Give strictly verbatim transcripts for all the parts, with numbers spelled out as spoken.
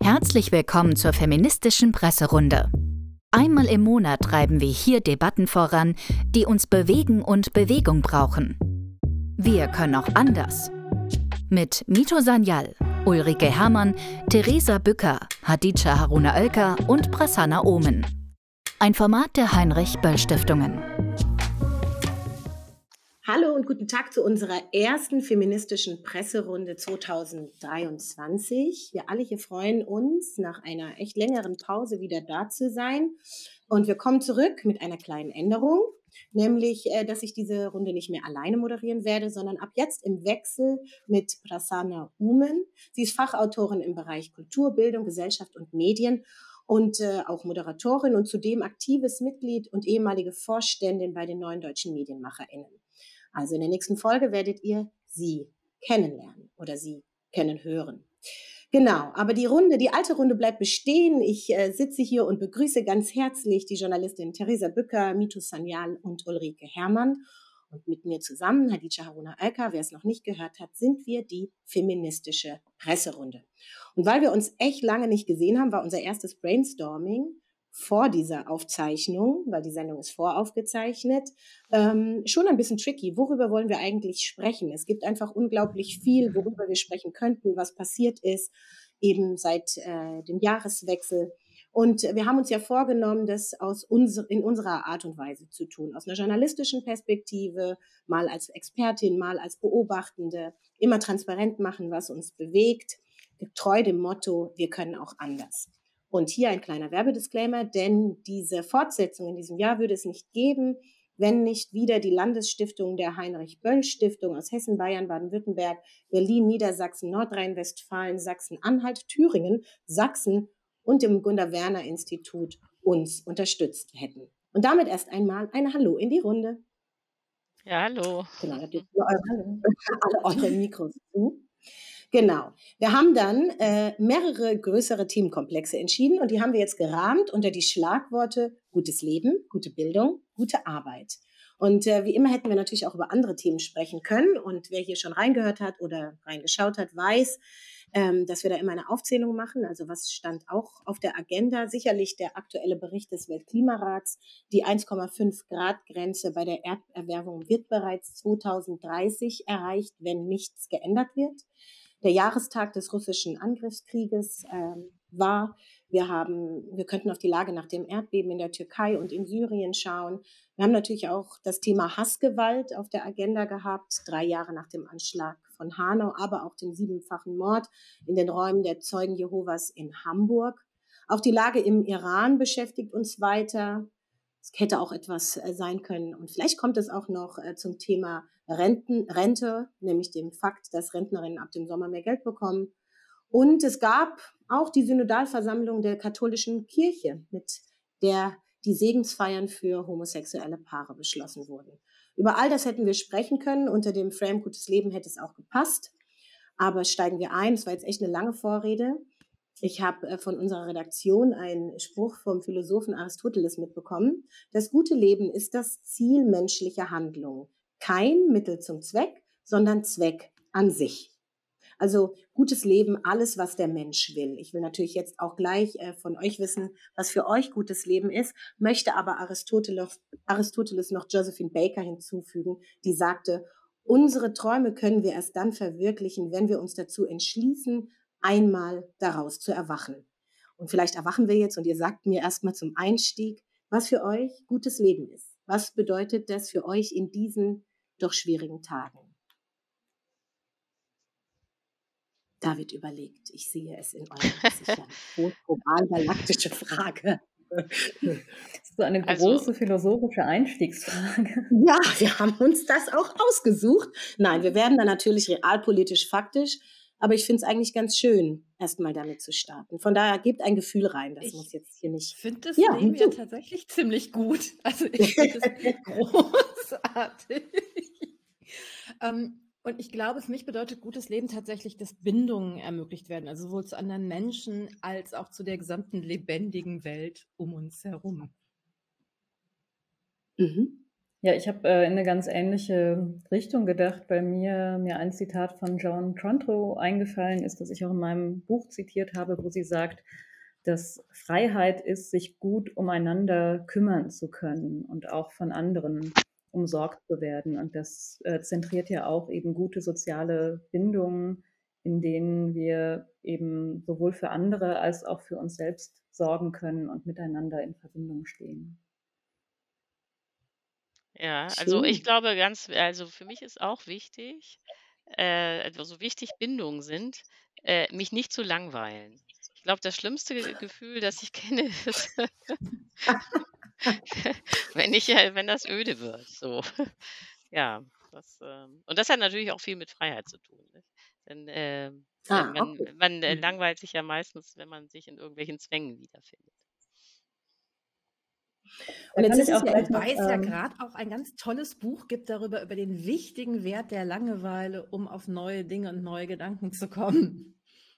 Herzlich willkommen zur feministischen Presserunde. Einmal im Monat treiben wir hier Debatten voran, die uns bewegen und Bewegung brauchen. Wir können auch anders. Mit Mito Sanyal, Ulrike Herrmann, Theresa Bücker, Hadice Haruna Oelker und Prasanna Omen. Ein Format der Heinrich-Böll-Stiftungen. Hallo und guten Tag zu unserer ersten feministischen Presserunde zweitausenddreiundzwanzig. Wir alle hier freuen uns, nach einer echt längeren Pause wieder da zu sein. Und wir kommen zurück mit einer kleinen Änderung, nämlich, dass ich diese Runde nicht mehr alleine moderieren werde, sondern ab jetzt im Wechsel mit Prasanna Omen. Sie ist Fachautorin im Bereich Kultur, Bildung, Gesellschaft und Medien und äh, auch Moderatorin und zudem aktives Mitglied und ehemalige Vorständin bei den Neuen Deutschen MedienmacherInnen. Also in der nächsten Folge werdet ihr sie kennenlernen oder sie kennenhören. Genau, aber die Runde, die alte Runde bleibt bestehen. Ich äh, sitze hier und begrüße ganz herzlich die Journalistin Theresa Bücker, Mito Sanyal und Ulrike Herrmann. Und mit mir zusammen, Hadice Haruna Oelker, wer es noch nicht gehört hat, sind wir die feministische Presserunde. Und weil wir uns echt lange nicht gesehen haben, war unser erstes Brainstorming vor dieser Aufzeichnung, weil die Sendung ist voraufgezeichnet, ähm, schon ein bisschen tricky. Worüber wollen wir eigentlich sprechen? Es gibt einfach unglaublich viel, worüber wir sprechen könnten, was passiert ist, eben seit äh, dem Jahreswechsel. Und wir haben uns ja vorgenommen, das aus unser, in unserer Art und Weise zu tun, aus einer journalistischen Perspektive, mal als Expertin, mal als Beobachtende, immer transparent machen, was uns bewegt, getreu dem Motto, wir können auch anders. Und hier ein kleiner Werbedisclaimer, denn diese Fortsetzung in diesem Jahr würde es nicht geben, wenn nicht wieder die Landesstiftung der Heinrich-Böll-Stiftung aus Hessen, Bayern, Baden-Württemberg, Berlin, Niedersachsen, Nordrhein-Westfalen, Sachsen-Anhalt, Thüringen, Sachsen und dem Gunda-Werner-Institut uns unterstützt hätten. Und damit erst einmal ein Hallo in die Runde. Ja, hallo. Genau, da dürfen eure, alle eure Mikros zu. Genau. Wir haben dann äh, mehrere größere Themenkomplexe entschieden und die haben wir jetzt gerahmt unter die Schlagworte gutes Leben, gute Bildung, gute Arbeit. Und äh, wie immer hätten wir natürlich auch über andere Themen sprechen können. Und wer hier schon reingehört hat oder reingeschaut hat, weiß, ähm, dass wir da immer eine Aufzählung machen. Also was stand auch auf der Agenda? Sicherlich der aktuelle Bericht des Weltklimarats. Die eins Komma fünf Grad Grenze bei der Erderwärmung wird bereits zweitausenddreißig erreicht, wenn nichts geändert wird. Der Jahrestag des russischen Angriffskrieges ähm, war. Wir haben, wir könnten auf die Lage nach dem Erdbeben in der Türkei und in Syrien schauen. Wir haben natürlich auch das Thema Hassgewalt auf der Agenda gehabt, drei Jahre nach dem Anschlag von Hanau, aber auch dem siebenfachen Mord in den Räumen der Zeugen Jehovas in Hamburg. Auch die Lage im Iran beschäftigt uns weiter. Es hätte auch etwas sein können. Und vielleicht kommt es auch noch zum Thema Renten, Rente, nämlich dem Fakt, dass Rentnerinnen ab dem Sommer mehr Geld bekommen. Und es gab auch die Synodalversammlung der katholischen Kirche, mit der die Segensfeiern für homosexuelle Paare beschlossen wurden. Über all das hätten wir sprechen können. Unter dem Frame Gutes Leben hätte es auch gepasst. Aber steigen wir ein. Es war jetzt echt eine lange Vorrede. Ich habe von unserer Redaktion einen Spruch vom Philosophen Aristoteles mitbekommen. Das gute Leben ist das Ziel menschlicher Handlung. Kein Mittel zum Zweck, sondern Zweck an sich. Also gutes Leben, alles, was der Mensch will. Ich will natürlich jetzt auch gleich äh, von euch wissen, was für euch gutes Leben ist, möchte aber Aristoteles, Aristoteles noch Josephine Baker hinzufügen, die sagte, unsere Träume können wir erst dann verwirklichen, wenn wir uns dazu entschließen, einmal daraus zu erwachen. Und vielleicht erwachen wir jetzt und ihr sagt mir erstmal zum Einstieg, was für euch gutes Leben ist. Was bedeutet das für euch in diesen doch schwierigen Tagen? David überlegt, ich sehe es in euren Gesichtern. Global-galaktische Frage. Das ist so eine große also, philosophische Einstiegsfrage. Ja, wir haben uns das auch ausgesucht. Nein, wir werden dann natürlich realpolitisch, faktisch, aber ich finde es eigentlich ganz schön, erstmal damit zu starten. Von daher gebt ein Gefühl rein, das ich muss jetzt hier nicht... Ich finde das ja, Leben ja tatsächlich ziemlich gut. Also ich finde es großartig. ähm, Und ich glaube, für mich bedeutet gutes Leben tatsächlich, dass Bindungen ermöglicht werden, also sowohl zu anderen Menschen als auch zu der gesamten lebendigen Welt um uns herum. Mhm. Ja, ich habe äh, in eine ganz ähnliche Richtung gedacht, weil mir, mir ein Zitat von Joan Tronto eingefallen ist, das ich auch in meinem Buch zitiert habe, wo sie sagt, dass Freiheit ist, sich gut umeinander kümmern zu können und auch von anderen umsorgt zu werden. Und das äh, zentriert ja auch eben gute soziale Bindungen, in denen wir eben sowohl für andere als auch für uns selbst sorgen können und miteinander in Verbindung stehen. Ja, also ich Schön. glaube ganz also für mich ist auch wichtig, äh, also so wichtig Bindungen sind, äh, mich nicht zu langweilen. Ich glaube, das schlimmste Ge Gefühl, das ich kenne, ist, wenn ich äh, wenn das öde wird, so. Ja, das, ähm und das hat natürlich auch viel mit Freiheit zu tun, nicht? Denn, ähm, äh, Ah, man okay. man, äh, Mhm. langweilt sich ja meistens, wenn man sich in irgendwelchen Zwängen wiederfindet. Da Und jetzt kann ist ich es auch ja gleich noch, Wobei es ja ähm, gerade auch ein ganz tolles Buch gibt darüber, über den wichtigen Wert der Langeweile, um auf neue Dinge und neue Gedanken zu kommen.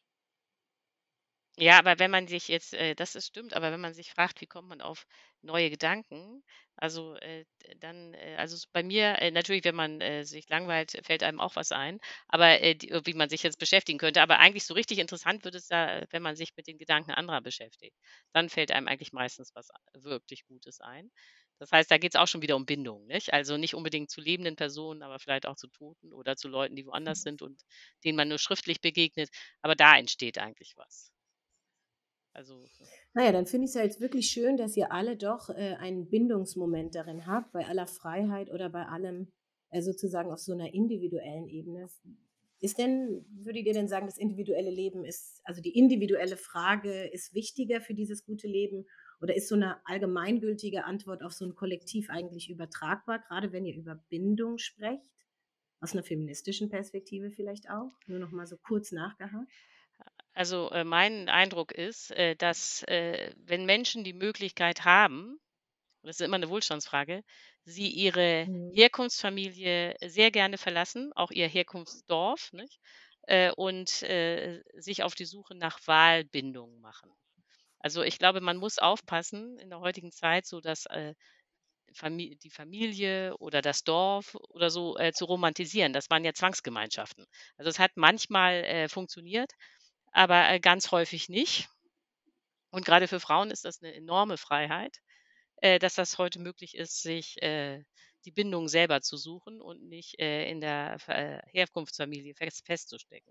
Ja, aber wenn man sich jetzt äh, das ist stimmt, aber wenn man sich fragt, wie kommt man auf neue Gedanken, also, äh, d dann äh, also, s bei mir äh, natürlich, wenn man, äh, sich langweilt, fällt einem auch was ein, aber, äh, die wie man sich jetzt beschäftigen könnte. Aber eigentlich so richtig interessant wird es da, wenn man sich mit den Gedanken anderer beschäftigt. Dann fällt einem eigentlich meistens was wirklich Gutes ein. Das heißt, da geht es auch schon wieder um Bindung, nicht? Also, nicht unbedingt zu lebenden Personen, aber vielleicht auch zu Toten oder zu Leuten, die woanders sind und denen man nur schriftlich begegnet, aber da entsteht eigentlich was. Also, Na ja, dann finde ich es ja jetzt wirklich schön, dass ihr alle doch, äh, einen Bindungsmoment darin habt, bei aller Freiheit oder bei allem, äh, sozusagen auf so einer individuellen Ebene. F Ist denn würdet ihr denn sagen, das individuelle Leben ist also, die individuelle Frage ist wichtiger für dieses gute Leben oder ist so eine allgemeingültige Antwort auf so ein Kollektiv eigentlich übertragbar, gerade wenn ihr über Bindung sprecht? Aus einer feministischen Perspektive vielleicht auch? Nur noch mal so kurz nachgehakt. also, äh, mein Eindruck ist, äh, dass, äh, wenn Menschen die Möglichkeit haben, und das ist immer eine Wohlstandsfrage, sie ihre Mhm. Herkunftsfamilie sehr gerne verlassen, auch ihr Herkunftsdorf, nicht? Äh, und, äh, sich auf die Suche nach Wahlbindung machen. Also, ich glaube, man muss aufpassen in der heutigen Zeit, so dass, äh, Fami die Familie oder das Dorf oder so, äh, zu romantisieren. Das waren ja Zwangsgemeinschaften. Also, es hat manchmal, äh, funktioniert, aber, äh, ganz häufig nicht. Und gerade für Frauen ist das eine enorme Freiheit, äh, dass das heute möglich ist, sich, äh, die Bindung selber zu suchen und nicht, äh, in der F äh, Herkunftsfamilie fest festzustecken.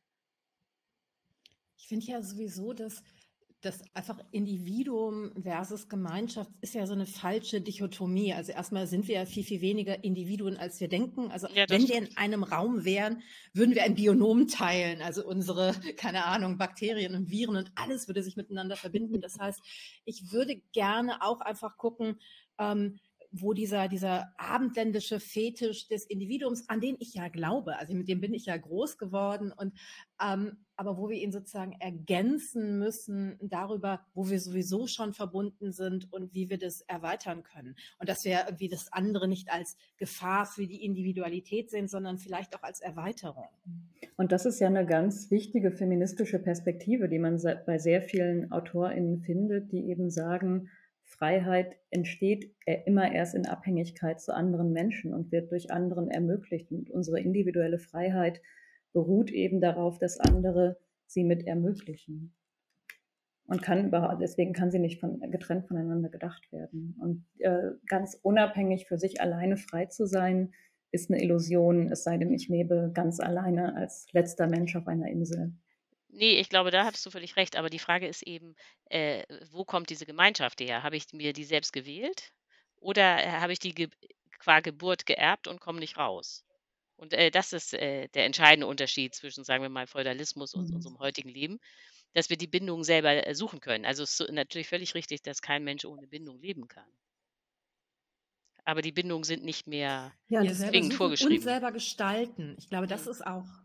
Ich finde ja sowieso, dass das einfach Individuum versus Gemeinschaft ist ja so eine falsche Dichotomie. Also, erstmal sind wir ja viel, viel weniger Individuen, als wir denken. Also, Ja, das wenn wir stimmt. in einem Raum wären, würden wir ein Bionom teilen. Also, unsere, keine Ahnung, Bakterien und Viren und alles würde sich miteinander verbinden. Das heißt, ich würde gerne auch einfach gucken, ähm, wo dieser dieser abendländische Fetisch des Individuums, an den ich ja glaube, also, mit dem bin ich ja groß geworden und ähm, aber wo wir ihn sozusagen ergänzen müssen darüber, wo wir sowieso schon verbunden sind und wie wir das erweitern können. Und dass wir irgendwie das andere nicht als Gefahr für die Individualität sehen, sondern vielleicht auch als Erweiterung. Und das ist ja eine ganz wichtige feministische Perspektive, die man se bei sehr vielen AutorInnen findet, die eben sagen, Freiheit entsteht äh, immer erst in Abhängigkeit zu anderen Menschen und wird durch anderen ermöglicht. Und unsere individuelle Freiheit beruht eben darauf, dass andere sie mit ermöglichen. Und kann überhaupt, deswegen kann sie nicht von, getrennt voneinander gedacht werden. Und äh, ganz unabhängig für sich alleine frei zu sein, ist eine Illusion, es sei denn, ich lebe ganz alleine als letzter Mensch auf einer Insel. Ne, ich glaube, da hattest du völlig recht, aber die Frage ist eben, äh, wo kommt diese Gemeinschaft her? Habe ich mir die selbst gewählt oder, äh, habe ich die ge qua Geburt geerbt und komme nicht raus? Und, äh, das ist, äh, der entscheidende Unterschied zwischen, sagen wir mal, Feudalismus und Mhm. unserem heutigen Leben, dass wir die Bindung selber, äh, suchen können. Also, es ist so natürlich völlig richtig, dass kein Mensch ohne Bindung leben kann. Aber die Bindungen sind nicht mehr Ja, und Wir das selber zwingend suchen und vorgeschrieben. selber gestalten. Ich glaube, das Mhm. ist auch.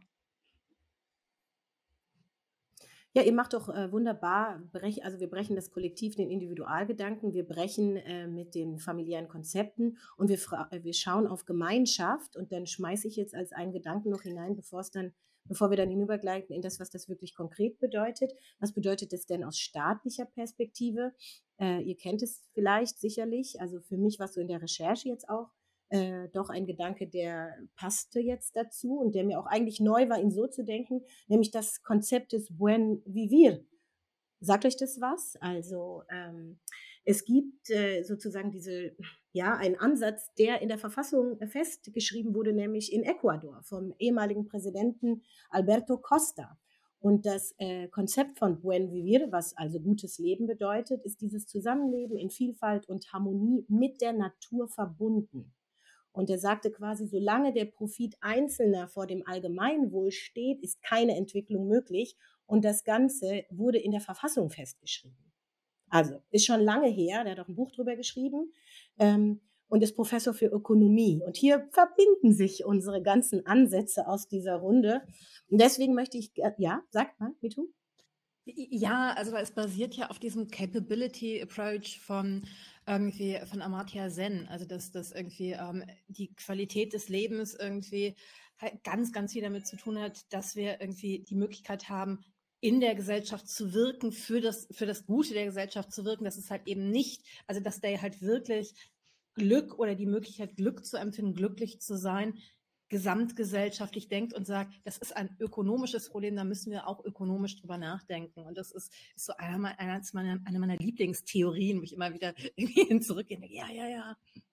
Ja, ihr macht doch, äh, wunderbar brech also, wir brechen das Kollektiv, den Individualgedanken, wir brechen, äh, mit den familiären Konzepten und wir fra äh, wir schauen auf Gemeinschaft und dann schmeiße ich jetzt als einen Gedanken noch hinein, bevor es dann bevor wir dann hinübergleiten in das, was das wirklich konkret bedeutet. Was bedeutet das denn aus staatlicher Perspektive? Äh, ihr kennt es vielleicht sicherlich, also, für mich war's so in der Recherche jetzt auch äh, doch ein Gedanke, der passte jetzt dazu und der mir auch eigentlich neu war, ihn so zu denken, nämlich das Konzept des Buen Vivir. Sagt euch das was? Also ähm, es gibt äh, sozusagen diese, ja, einen Ansatz, der in der Verfassung festgeschrieben wurde, nämlich in Ecuador vom ehemaligen Präsidenten Alberto Costa. Und das äh, Konzept von Buen Vivir, was also gutes Leben bedeutet, ist dieses Zusammenleben in Vielfalt und Harmonie mit der Natur verbunden. Und er sagte quasi, solange der Profit Einzelner vor dem Allgemeinwohl steht, ist keine Entwicklung möglich. Und das Ganze wurde in der Verfassung festgeschrieben. Also ist schon lange her, der hat auch ein Buch drüber geschrieben ähm, und ist Professor für Ökonomie. Und hier verbinden sich unsere ganzen Ansätze aus dieser Runde. Und deswegen möchte ich, ja, sagt mal, Mitu? Ja, also es basiert ja auf diesem Capability Approach von irgendwie von Amartya Sen, also dass das irgendwie ähm, die Qualität des Lebens irgendwie halt ganz, ganz viel damit zu tun hat, dass wir irgendwie die Möglichkeit haben, in der Gesellschaft zu wirken, für das, für das Gute der Gesellschaft zu wirken. Das ist halt eben nicht, also dass der halt wirklich Glück oder die Möglichkeit, Glück zu empfinden, glücklich zu sein, gesamtgesellschaftlich denkt und sagt, das ist ein ökonomisches Problem, da müssen wir auch ökonomisch drüber nachdenken. Und das ist, ist so eine meiner, eine meiner Lieblingstheorien, wo ich immer wieder irgendwie zurückgehe und denke, ja, ja, ja.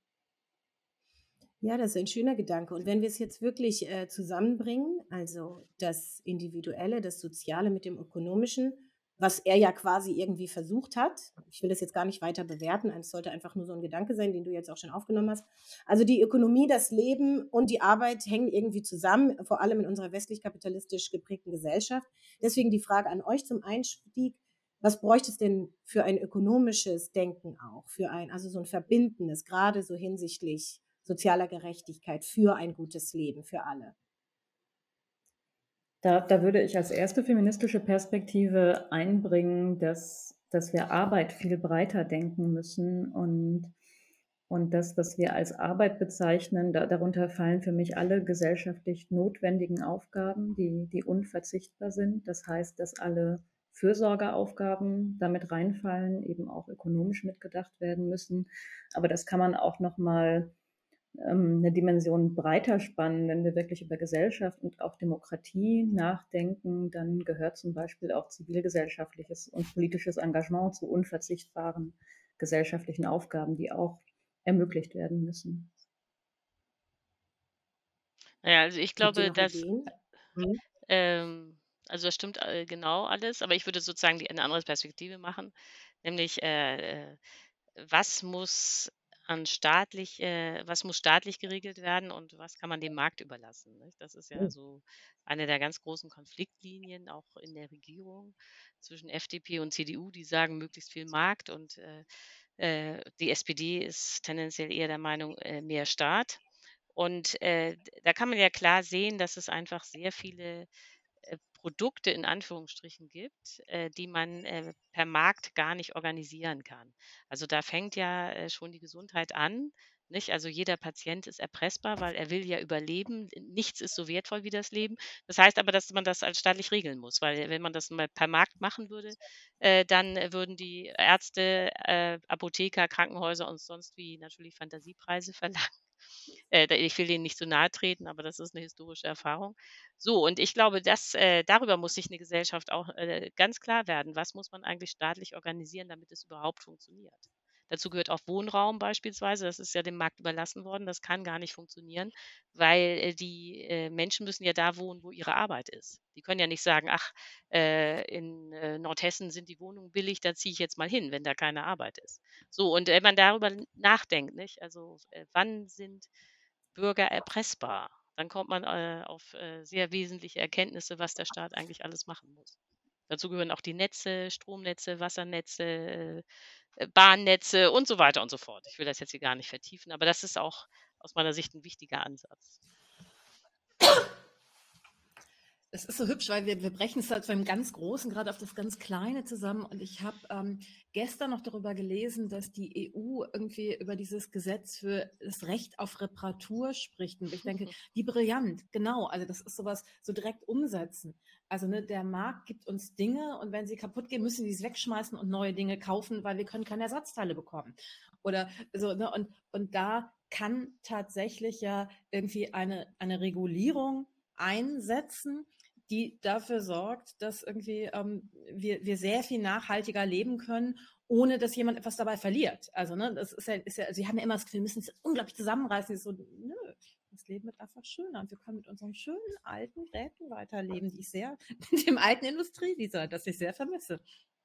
Ja, das ist ein schöner Gedanke. Und wenn wir es jetzt wirklich äh, zusammenbringen, also das Individuelle, das Soziale mit dem Ökonomischen, was er ja quasi irgendwie versucht hat. Ich will das jetzt gar nicht weiter bewerten, es sollte einfach nur so ein Gedanke sein, den du jetzt auch schon aufgenommen hast. Also die Ökonomie, das Leben und die Arbeit hängen irgendwie zusammen, vor allem in unserer westlich-kapitalistisch geprägten Gesellschaft. Deswegen die Frage an euch zum Einstieg, was bräuchte es denn für ein ökonomisches Denken auch, für ein, also so ein verbindendes, gerade so hinsichtlich sozialer Gerechtigkeit, für ein gutes Leben, für alle? Da, da würde ich als erste feministische Perspektive einbringen, dass, dass wir Arbeit viel breiter denken müssen und, und das, was wir als Arbeit bezeichnen, da, darunter fallen für mich alle gesellschaftlich notwendigen Aufgaben, die, die unverzichtbar sind. Das heißt, dass alle Fürsorgeaufgaben damit reinfallen, eben auch ökonomisch mitgedacht werden müssen. Aber das kann man auch noch mal eine Dimension breiter spannen. Wenn wir wirklich über Gesellschaft und auch Demokratie nachdenken, dann gehört zum Beispiel auch zivilgesellschaftliches und politisches Engagement zu unverzichtbaren gesellschaftlichen Aufgaben, die auch ermöglicht werden müssen. Ja, also ich Habt ihr glaube, noch dass, Ideen? Mhm. ähm, also das stimmt äh, genau alles, aber ich würde sozusagen die, eine andere Perspektive machen, nämlich äh, äh, was muss an staatlich, äh, was muss staatlich geregelt werden und was kann man dem Markt überlassen. Nicht? Das ist ja so eine der ganz großen Konfliktlinien auch in der Regierung zwischen F D P und C D U, die sagen möglichst viel Markt und äh, äh, die S P D ist tendenziell eher der Meinung, äh, mehr Staat. Und äh, d- da kann man ja klar sehen, dass es einfach sehr viele äh, Produkte in Anführungsstrichen gibt, äh, die man äh, per Markt gar nicht organisieren kann. Also da fängt ja äh, schon die Gesundheit an. Nicht? Also jeder Patient ist erpressbar, weil er will ja überleben. Nichts ist so wertvoll wie das Leben. Das heißt aber, dass man das als staatlich regeln muss, weil wenn man das mal per Markt machen würde, äh, dann äh, würden die Ärzte, äh, Apotheker, Krankenhäuser und sonst wie natürlich Fantasiepreise verlangen. Äh, ich will denen nicht zu nahe treten, aber das ist eine historische Erfahrung. So, und ich glaube, dass, äh, darüber muss sich eine Gesellschaft auch äh, ganz klar werden. Was muss man eigentlich staatlich organisieren, damit es überhaupt funktioniert? Dazu gehört auch Wohnraum beispielsweise. Das ist ja dem Markt überlassen worden. Das kann gar nicht funktionieren, weil äh, die äh, Menschen müssen ja da wohnen, wo ihre Arbeit ist. Die können ja nicht sagen, ach, äh, in äh, Nordhessen sind die Wohnungen billig, da ziehe ich jetzt mal hin, wenn da keine Arbeit ist. So, und wenn man darüber nachdenkt, nicht? Also äh, wann sind Bürger erpressbar? Dann kommt man äh, auf äh, sehr wesentliche Erkenntnisse, was der Staat eigentlich alles machen muss. Dazu gehören auch die Netze, Stromnetze, Wassernetze, äh, äh, Bahnnetze und so weiter und so fort. Ich will das jetzt hier gar nicht vertiefen, aber das ist auch aus meiner Sicht ein wichtiger Ansatz. Es ist so hübsch, weil wir, wir brechen es halt von dem ganz Großen gerade auf das ganz Kleine zusammen. Und ich habe ähm, gestern noch darüber gelesen, dass die E U irgendwie über dieses Gesetz für das Recht auf Reparatur spricht. Und ich denke, wie brillant, genau. Also das ist sowas, so direkt umsetzen. Also ne, der Markt gibt uns Dinge und wenn sie kaputt gehen, müssen sie es wegschmeißen und neue Dinge kaufen, weil wir können keine Ersatzteile bekommen. Oder so, ne, und, und da kann tatsächlich ja irgendwie eine, eine Regulierung einsetzen, die dafür sorgt, dass irgendwie ähm, wir, wir sehr viel nachhaltiger leben können, ohne dass jemand etwas dabei verliert. Also, ne, das ist ja, ist ja, sie haben ja immer das Gefühl, wir müssen es unglaublich zusammenreißen. Das ist so, nö, das Leben wird einfach schöner und wir können mit unseren schönen alten Geräten weiterleben, die ich sehr, mit dem alten Industriedesign, das ich sehr vermisse.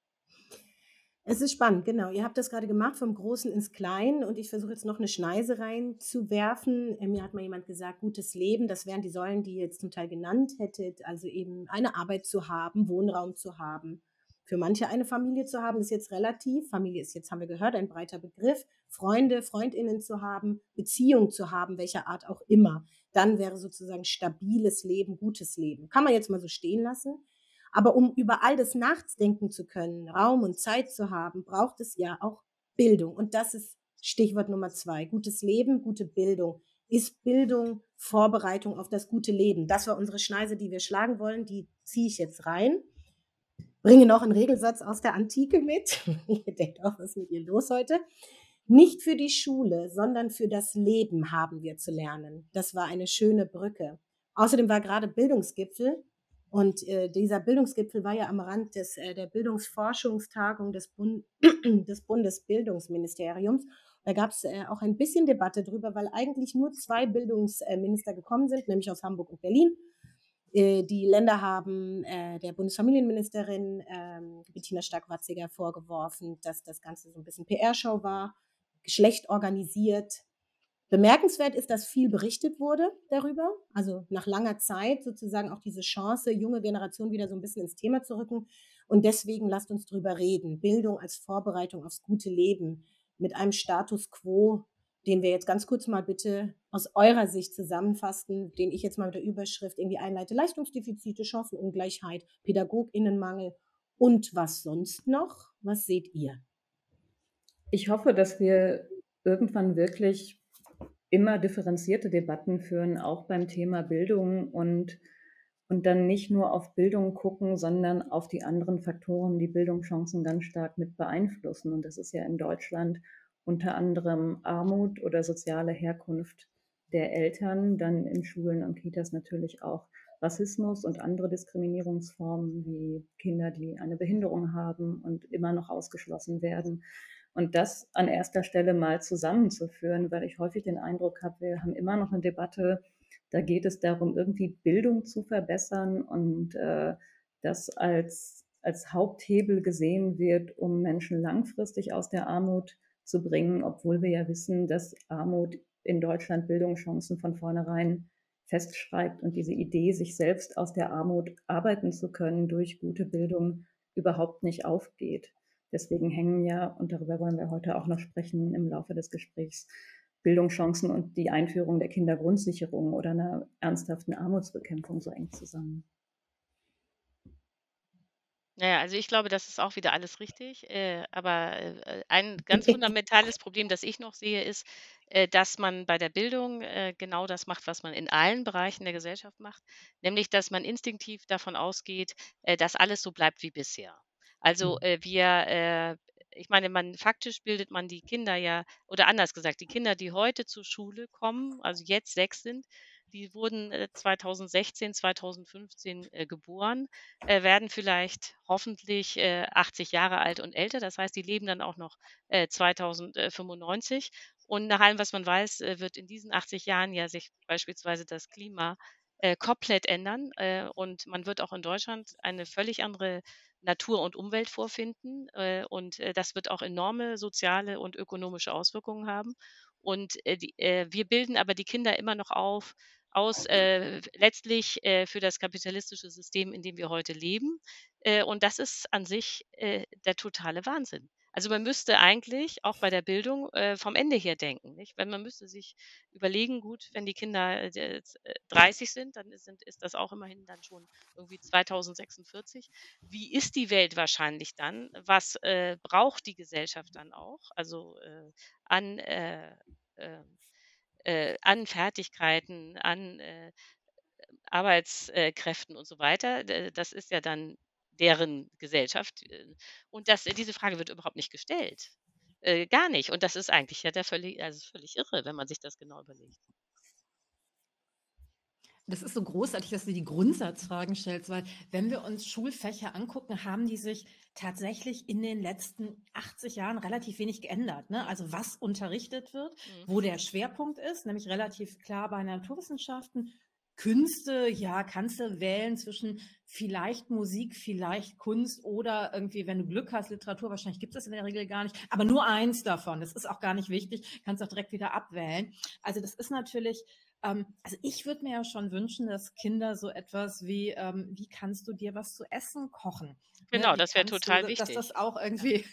Es ist spannend, genau. Ihr habt das gerade gemacht, vom Großen ins Kleine und ich versuche jetzt noch eine Schneise reinzuwerfen. Äh, mir hat mal jemand gesagt, gutes Leben, das wären die Säulen, die ihr jetzt zum Teil genannt hättet, also eben eine Arbeit zu haben, Wohnraum zu haben. Für manche eine Familie zu haben, ist jetzt relativ. Familie ist jetzt, haben wir gehört, ein breiter Begriff. Freunde, Freundinnen zu haben, Beziehung zu haben, welcher Art auch immer. Dann wäre sozusagen stabiles Leben, gutes Leben. Kann man jetzt mal so stehen lassen. Aber um über all das nachdenken zu können, Raum und Zeit zu haben, braucht es ja auch Bildung. Und das ist Stichwort Nummer zwei. Gutes Leben, gute Bildung. Ist Bildung Vorbereitung auf das gute Leben? Das war unsere Schneise, die wir schlagen wollen. Die ziehe ich jetzt rein. Bringe noch einen Regelsatz aus der Antike mit. Ihr denkt auch, was ist mit ihr los heute? Nicht für die Schule, sondern für das Leben haben wir zu lernen. Das war eine schöne Brücke. Außerdem war gerade Bildungsgipfel. Und äh, dieser Bildungsgipfel war ja am Rand des, äh, der Bildungsforschungstagung des, Bund des Bundesbildungsministeriums. Da gab es äh, auch ein bisschen Debatte drüber, weil eigentlich nur zwei Bildungsminister gekommen sind, nämlich aus Hamburg und Berlin. Äh, die Länder haben äh, der Bundesfamilienministerin äh, Bettina Stark-Watziger vorgeworfen, dass das Ganze so ein bisschen P R-Show war, schlecht organisiert. Bemerkenswert ist, dass viel berichtet wurde darüber, also nach langer Zeit sozusagen auch diese Chance, junge Generation wieder so ein bisschen ins Thema zu rücken. Und deswegen lasst uns drüber reden. Bildung als Vorbereitung aufs gute Leben mit einem Status quo, den wir jetzt ganz kurz mal bitte aus eurer Sicht zusammenfassen, den ich jetzt mal mit der Überschrift irgendwie einleite. Leistungsdefizite, Chancenungleichheit, PädagogInnenmangel und was sonst noch? Was seht ihr? Ich hoffe, dass wir irgendwann wirklich immer differenzierte Debatten führen, auch beim Thema Bildung und, und dann nicht nur auf Bildung gucken, sondern auf die anderen Faktoren, die Bildungschancen ganz stark mit beeinflussen. Und das ist ja in Deutschland unter anderem Armut oder soziale Herkunft der Eltern, dann in Schulen und Kitas natürlich auch Rassismus und andere Diskriminierungsformen wie Kinder, die eine Behinderung haben und immer noch ausgeschlossen werden. Und das an erster Stelle mal zusammenzuführen, weil ich häufig den Eindruck habe, wir haben immer noch eine Debatte, da geht es darum, irgendwie Bildung zu verbessern und äh, das als, als Haupthebel gesehen wird, um Menschen langfristig aus der Armut zu bringen, obwohl wir ja wissen, dass Armut in Deutschland Bildungschancen von vornherein festschreibt und diese Idee, sich selbst aus der Armut arbeiten zu können durch gute Bildung, überhaupt nicht aufgeht. Deswegen hängen ja, und darüber wollen wir heute auch noch sprechen im Laufe des Gesprächs, Bildungschancen und die Einführung der Kindergrundsicherung oder einer ernsthaften Armutsbekämpfung so eng zusammen. Naja, also ich glaube, das ist auch wieder alles richtig. Äh, aber äh, ein ganz fundamentales Problem, das ich noch sehe, ist, äh, dass man bei der Bildung äh, genau das macht, was man in allen Bereichen der Gesellschaft macht, nämlich dass man instinktiv davon ausgeht, äh, dass alles so bleibt wie bisher. Also äh, wir, äh, ich meine, man faktisch bildet man die Kinder ja, oder anders gesagt, die Kinder, die heute zur Schule kommen, also jetzt sechs sind, die wurden äh, zweitausendsechzehn, zweitausendfünfzehn äh, geboren, äh, werden vielleicht hoffentlich äh, achtzig Jahre alt und älter. Das heißt, die leben dann auch noch äh, zweitausendfünfundneunzig. Und nach allem, was man weiß, äh, wird in diesen achtzig Jahren ja sich beispielsweise das Klima äh, komplett ändern. Äh, und man wird auch in Deutschland eine völlig andere Natur und Umwelt vorfinden. Äh, und äh, das wird auch enorme soziale und ökonomische Auswirkungen haben. Und äh, die, äh, wir bilden aber die Kinder immer noch auf, aus äh, letztlich äh, für das kapitalistische System, in dem wir heute leben. Äh, und das ist an sich äh, der totale Wahnsinn. Also man müsste eigentlich auch bei der Bildung äh, vom Ende her denken, nicht? Weil man müsste sich überlegen, gut, wenn die Kinder äh, äh, dreißig sind, dann ist, sind, ist das auch immerhin dann schon irgendwie zweitausendsechsundvierzig. Wie ist die Welt wahrscheinlich dann? Was äh, braucht die Gesellschaft dann auch? Also äh, an äh, äh, äh, an Fertigkeiten, an äh, Arbeitskräften und so weiter. D das ist ja dann deren Gesellschaft. Äh, und das diese Frage wird überhaupt nicht gestellt. Äh, gar nicht. Und das ist eigentlich ja der völlig also völlig irre, wenn man sich das genau überlegt. Das ist so großartig, dass du die Grundsatzfragen stellst, weil wenn wir uns Schulfächer angucken, haben die sich tatsächlich in den letzten achtzig Jahren relativ wenig geändert. Ne? Also was unterrichtet wird, Mhm. wo der Schwerpunkt ist, nämlich relativ klar bei Naturwissenschaften. Künste, ja, kannst du wählen zwischen vielleicht Musik, vielleicht Kunst oder irgendwie, wenn du Glück hast, Literatur. Wahrscheinlich gibt es das in der Regel gar nicht, aber nur eins davon. Das ist auch gar nicht wichtig, kannst auch direkt wieder abwählen. Also das ist natürlich, ähm, also ich würde mir ja schon wünschen, dass Kinder so etwas wie, ähm, wie kannst du dir was zu essen kochen? Genau, Ne? Wie das wäre kannst du, total dass wichtig. das auch Ja. irgendwie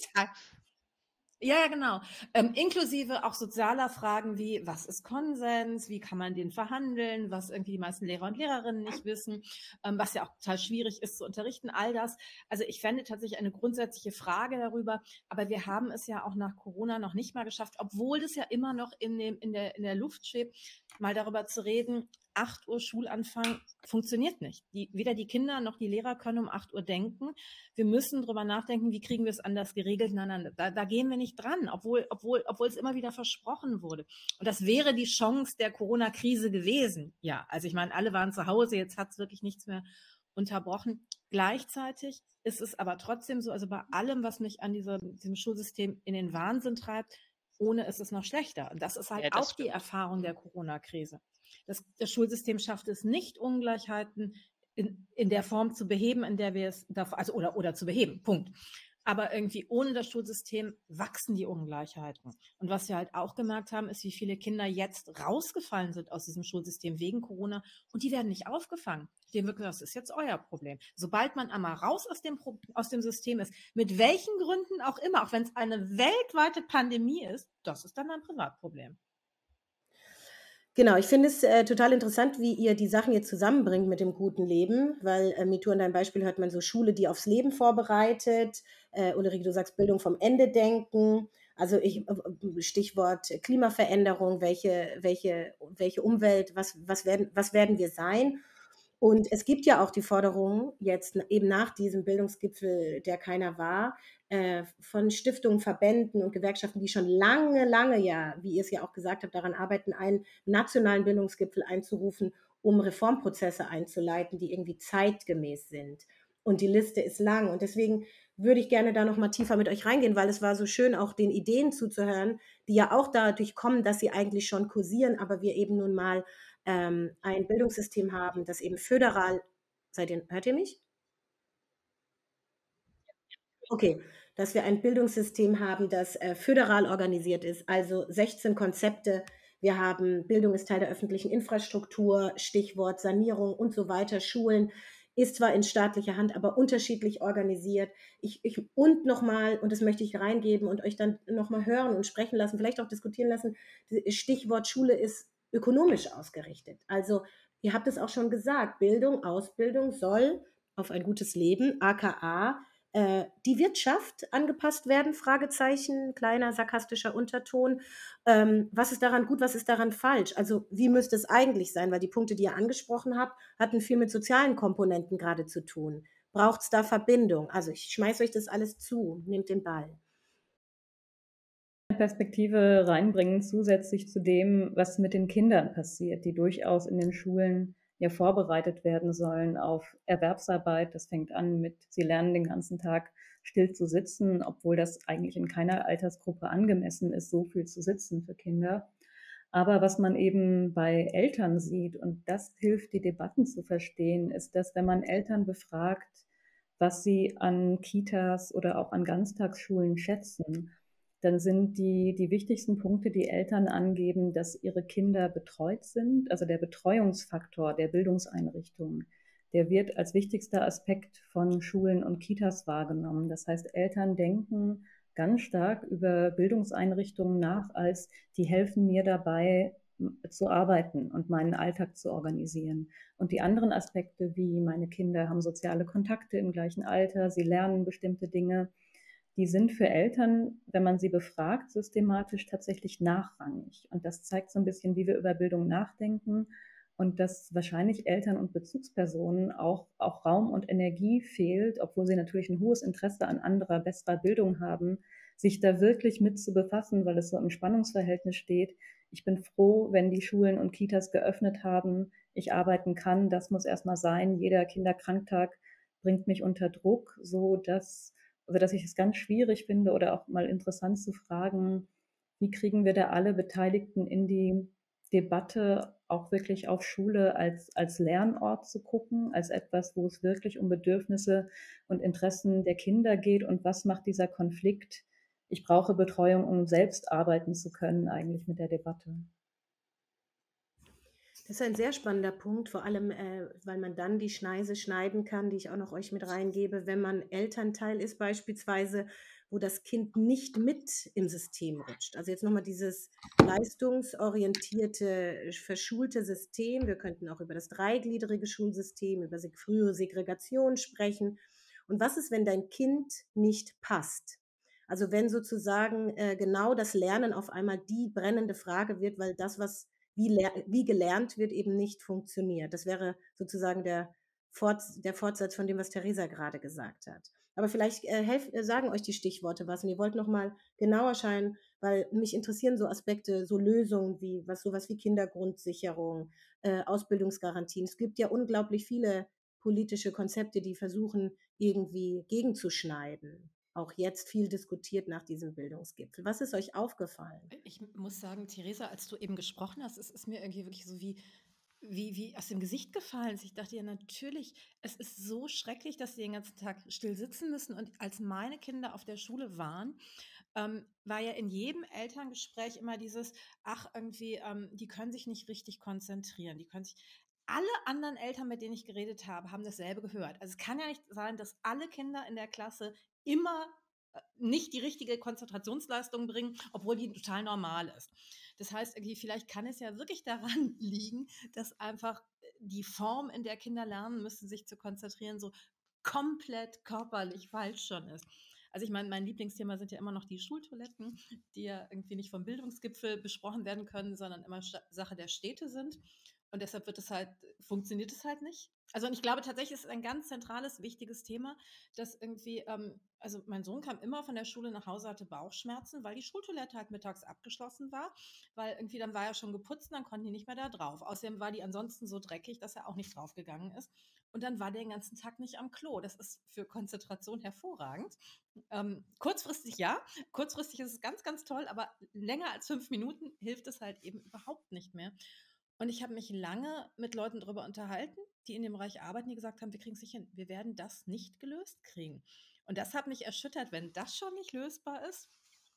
Ja, ja, genau. Ähm, inklusive auch sozialer Fragen wie, was ist Konsens? Wie kann man den verhandeln? Was irgendwie die meisten Lehrer und Lehrerinnen nicht wissen, ähm, was ja auch total schwierig ist zu unterrichten, all das. Also ich fände tatsächlich eine grundsätzliche Frage darüber, aber wir haben es ja auch nach Corona noch nicht mal geschafft, obwohl das ja immer noch in, dem, in, der, in der Luft schwebt, mal darüber zu reden, acht Uhr Schulanfang funktioniert nicht. Die, weder die Kinder noch die Lehrer können um acht Uhr denken. Wir müssen drüber nachdenken, wie kriegen wir es anders geregelt. Nein, nein, da, da gehen wir nicht dran, obwohl, obwohl, obwohl es immer wieder versprochen wurde. Und das wäre die Chance der Corona-Krise gewesen. Ja, also ich meine, alle waren zu Hause, jetzt hat es wirklich nichts mehr unterbrochen. Gleichzeitig ist es aber trotzdem so, also bei allem, was mich an dieser, diesem Schulsystem in den Wahnsinn treibt, ohne ist es noch schlechter. Und das ist halt Ja, das auch die stimmt. Erfahrung Mhm. der Corona-Krise. Das, das Schulsystem schafft es nicht, Ungleichheiten in, in der Form zu beheben, in der wir es davor, also oder, oder zu beheben, Punkt. Aber irgendwie ohne das Schulsystem wachsen die Ungleichheiten. Und was wir halt auch gemerkt haben, ist, wie viele Kinder jetzt rausgefallen sind aus diesem Schulsystem wegen Corona und die werden nicht aufgefangen. Dem wird gesagt, das ist jetzt euer Problem. Sobald man einmal raus aus dem, aus dem System ist, mit welchen Gründen auch immer, auch wenn es eine weltweite Pandemie ist, das ist dann ein Privatproblem. Genau, ich finde es äh, total interessant, wie ihr die Sachen jetzt zusammenbringt mit dem guten Leben, weil äh, Mitu, an deinem Beispiel hört man so Schule, die aufs Leben vorbereitet. Äh, Ulrike, du sagst Bildung vom Ende denken. Also ich, äh, Stichwort Klimaveränderung, welche, welche, welche Umwelt, was, was, werden, was werden wir sein? Und es gibt ja auch die Forderung, jetzt eben nach diesem Bildungsgipfel, der keiner war, äh, von Stiftungen, Verbänden und Gewerkschaften, die schon lange, lange ja, wie ihr es ja auch gesagt habt, daran arbeiten, einen nationalen Bildungsgipfel einzurufen, um Reformprozesse einzuleiten, die irgendwie zeitgemäß sind. Und die Liste ist lang. Und deswegen würde ich gerne da noch mal tiefer mit euch reingehen, weil es war so schön, auch den Ideen zuzuhören, die ja auch dadurch kommen, dass sie eigentlich schon kursieren, aber wir eben nun mal ähm, ein Bildungssystem haben, das eben föderal, seid ihr, hört ihr mich? Okay, dass wir ein Bildungssystem haben, das äh, föderal organisiert ist, also sechzehn Konzepte. Wir haben Bildung ist Teil der öffentlichen Infrastruktur, Stichwort Sanierung und so weiter. Schulen ist zwar in staatlicher Hand, aber unterschiedlich organisiert. Ich, ich, und nochmal, und das möchte ich reingeben und euch dann nochmal hören und sprechen lassen, vielleicht auch diskutieren lassen, Stichwort Schule ist ökonomisch ausgerichtet. Also ihr habt es auch schon gesagt, Bildung, Ausbildung soll auf ein gutes Leben, aka äh, die Wirtschaft angepasst werden, Fragezeichen, kleiner sarkastischer Unterton. Ähm, was ist daran gut, was ist daran falsch? Also wie müsste es eigentlich sein? Weil die Punkte, die ihr angesprochen habt, hatten viel mit sozialen Komponenten gerade zu tun. Braucht es da Verbindung? Also ich schmeiße euch das alles zu, nehmt den Ball. Perspektive reinbringen, zusätzlich zu dem, was mit den Kindern passiert, die durchaus in den Schulen ja vorbereitet werden sollen auf Erwerbsarbeit. Das fängt an mit, sie lernen den ganzen Tag still zu sitzen, obwohl das eigentlich in keiner Altersgruppe angemessen ist, so viel zu sitzen für Kinder. Aber was man eben bei Eltern sieht, und das hilft, die Debatten zu verstehen, ist, dass wenn man Eltern befragt, was sie an Kitas oder auch an Ganztagsschulen schätzen, dann sind die, die wichtigsten Punkte, die Eltern angeben, dass ihre Kinder betreut sind. Also der Betreuungsfaktor der Bildungseinrichtungen, der wird als wichtigster Aspekt von Schulen und Kitas wahrgenommen. Das heißt, Eltern denken ganz stark über Bildungseinrichtungen nach, als die helfen mir dabei zu arbeiten und meinen Alltag zu organisieren. Und die anderen Aspekte, wie meine Kinder haben soziale Kontakte im gleichen Alter, sie lernen bestimmte Dinge, die sind für Eltern, wenn man sie befragt, systematisch tatsächlich nachrangig. Und das zeigt so ein bisschen, wie wir über Bildung nachdenken und dass wahrscheinlich Eltern und Bezugspersonen auch, auch Raum und Energie fehlt, obwohl sie natürlich ein hohes Interesse an anderer, besserer Bildung haben, sich da wirklich mit zu befassen, weil es so im Spannungsverhältnis steht. Ich bin froh, wenn die Schulen und Kitas geöffnet haben, ich arbeiten kann, das muss erstmal sein. Jeder Kinderkranktag bringt mich unter Druck, so dass, also dass ich es ganz schwierig finde oder auch mal interessant zu fragen, wie kriegen wir da alle Beteiligten in die Debatte, auch wirklich auf Schule als, als Lernort zu gucken, als etwas, wo es wirklich um Bedürfnisse und Interessen der Kinder geht und was macht dieser Konflikt? Ich brauche Betreuung, um selbst arbeiten zu können, eigentlich mit der Debatte. Das ist ein sehr spannender Punkt, vor allem, äh, weil man dann die Schneise schneiden kann, die ich auch noch euch mit reingebe, wenn man Elternteil ist beispielsweise, wo das Kind nicht mit im System rutscht. Also jetzt nochmal dieses leistungsorientierte, verschulte System. Wir könnten auch über das dreigliedrige Schulsystem, über seg- frühere Segregation sprechen. Und was ist, wenn dein Kind nicht passt? Also wenn sozusagen äh, genau das Lernen auf einmal die brennende Frage wird, weil das, was wie, ler- wie gelernt wird, eben nicht funktioniert. Das wäre sozusagen der, Fort, der Fortsatz von dem, was Theresa gerade gesagt hat. Aber vielleicht äh, helf, äh, sagen euch die Stichworte was und ihr wollt nochmal genauer schauen, weil mich interessieren so Aspekte, so Lösungen wie was sowas wie Kindergrundsicherung, äh, Ausbildungsgarantien. Es gibt ja unglaublich viele politische Konzepte, die versuchen, irgendwie gegenzuschneiden. Auch jetzt viel diskutiert nach diesem Bildungsgipfel. Was ist euch aufgefallen? Ich muss sagen, Theresa, als du eben gesprochen hast, es ist mir irgendwie wirklich so wie, wie, wie aus dem Gesicht gefallen. Ich dachte ja natürlich, es ist so schrecklich, dass sie den ganzen Tag still sitzen müssen. Und als meine Kinder auf der Schule waren, ähm, war ja in jedem Elterngespräch immer dieses, ach, irgendwie, ähm, die können sich nicht richtig konzentrieren. Die können sich. Alle anderen Eltern, mit denen ich geredet habe, haben dasselbe gehört. Also es kann ja nicht sein, dass alle Kinder in der Klasse immer äh, nicht die richtige Konzentrationsleistung bringen, obwohl die total normal ist. Das heißt, irgendwie, vielleicht kann es ja wirklich daran liegen, dass einfach die Form, in der Kinder lernen müssen, sich zu konzentrieren, so komplett körperlich falsch schon ist. Also ich meine, mein Lieblingsthema sind ja immer noch die Schultoiletten, die ja irgendwie nicht vom Bildungsgipfel besprochen werden können, sondern immer Sache der Städte sind. Und deshalb wird es halt, funktioniert es halt nicht. Also und ich glaube tatsächlich, ist es ein ganz zentrales, wichtiges Thema, dass irgendwie, ähm, also mein Sohn kam immer von der Schule nach Hause, hatte Bauchschmerzen, weil die Schultoilette halt mittags abgeschlossen war, weil irgendwie dann war er schon geputzt und dann konnten die nicht mehr da drauf. Außerdem war die ansonsten so dreckig, dass er auch nicht draufgegangen ist. Und dann war der den ganzen Tag nicht am Klo. Das ist für Konzentration hervorragend. Ähm, kurzfristig ja, kurzfristig ist es ganz, ganz toll, aber länger als fünf Minuten hilft es halt eben überhaupt nicht mehr. Und ich habe mich lange mit Leuten darüber unterhalten, die in dem Bereich arbeiten, die gesagt haben, wir kriegen es nicht hin, wir werden das nicht gelöst kriegen. Und das hat mich erschüttert, wenn das schon nicht lösbar ist.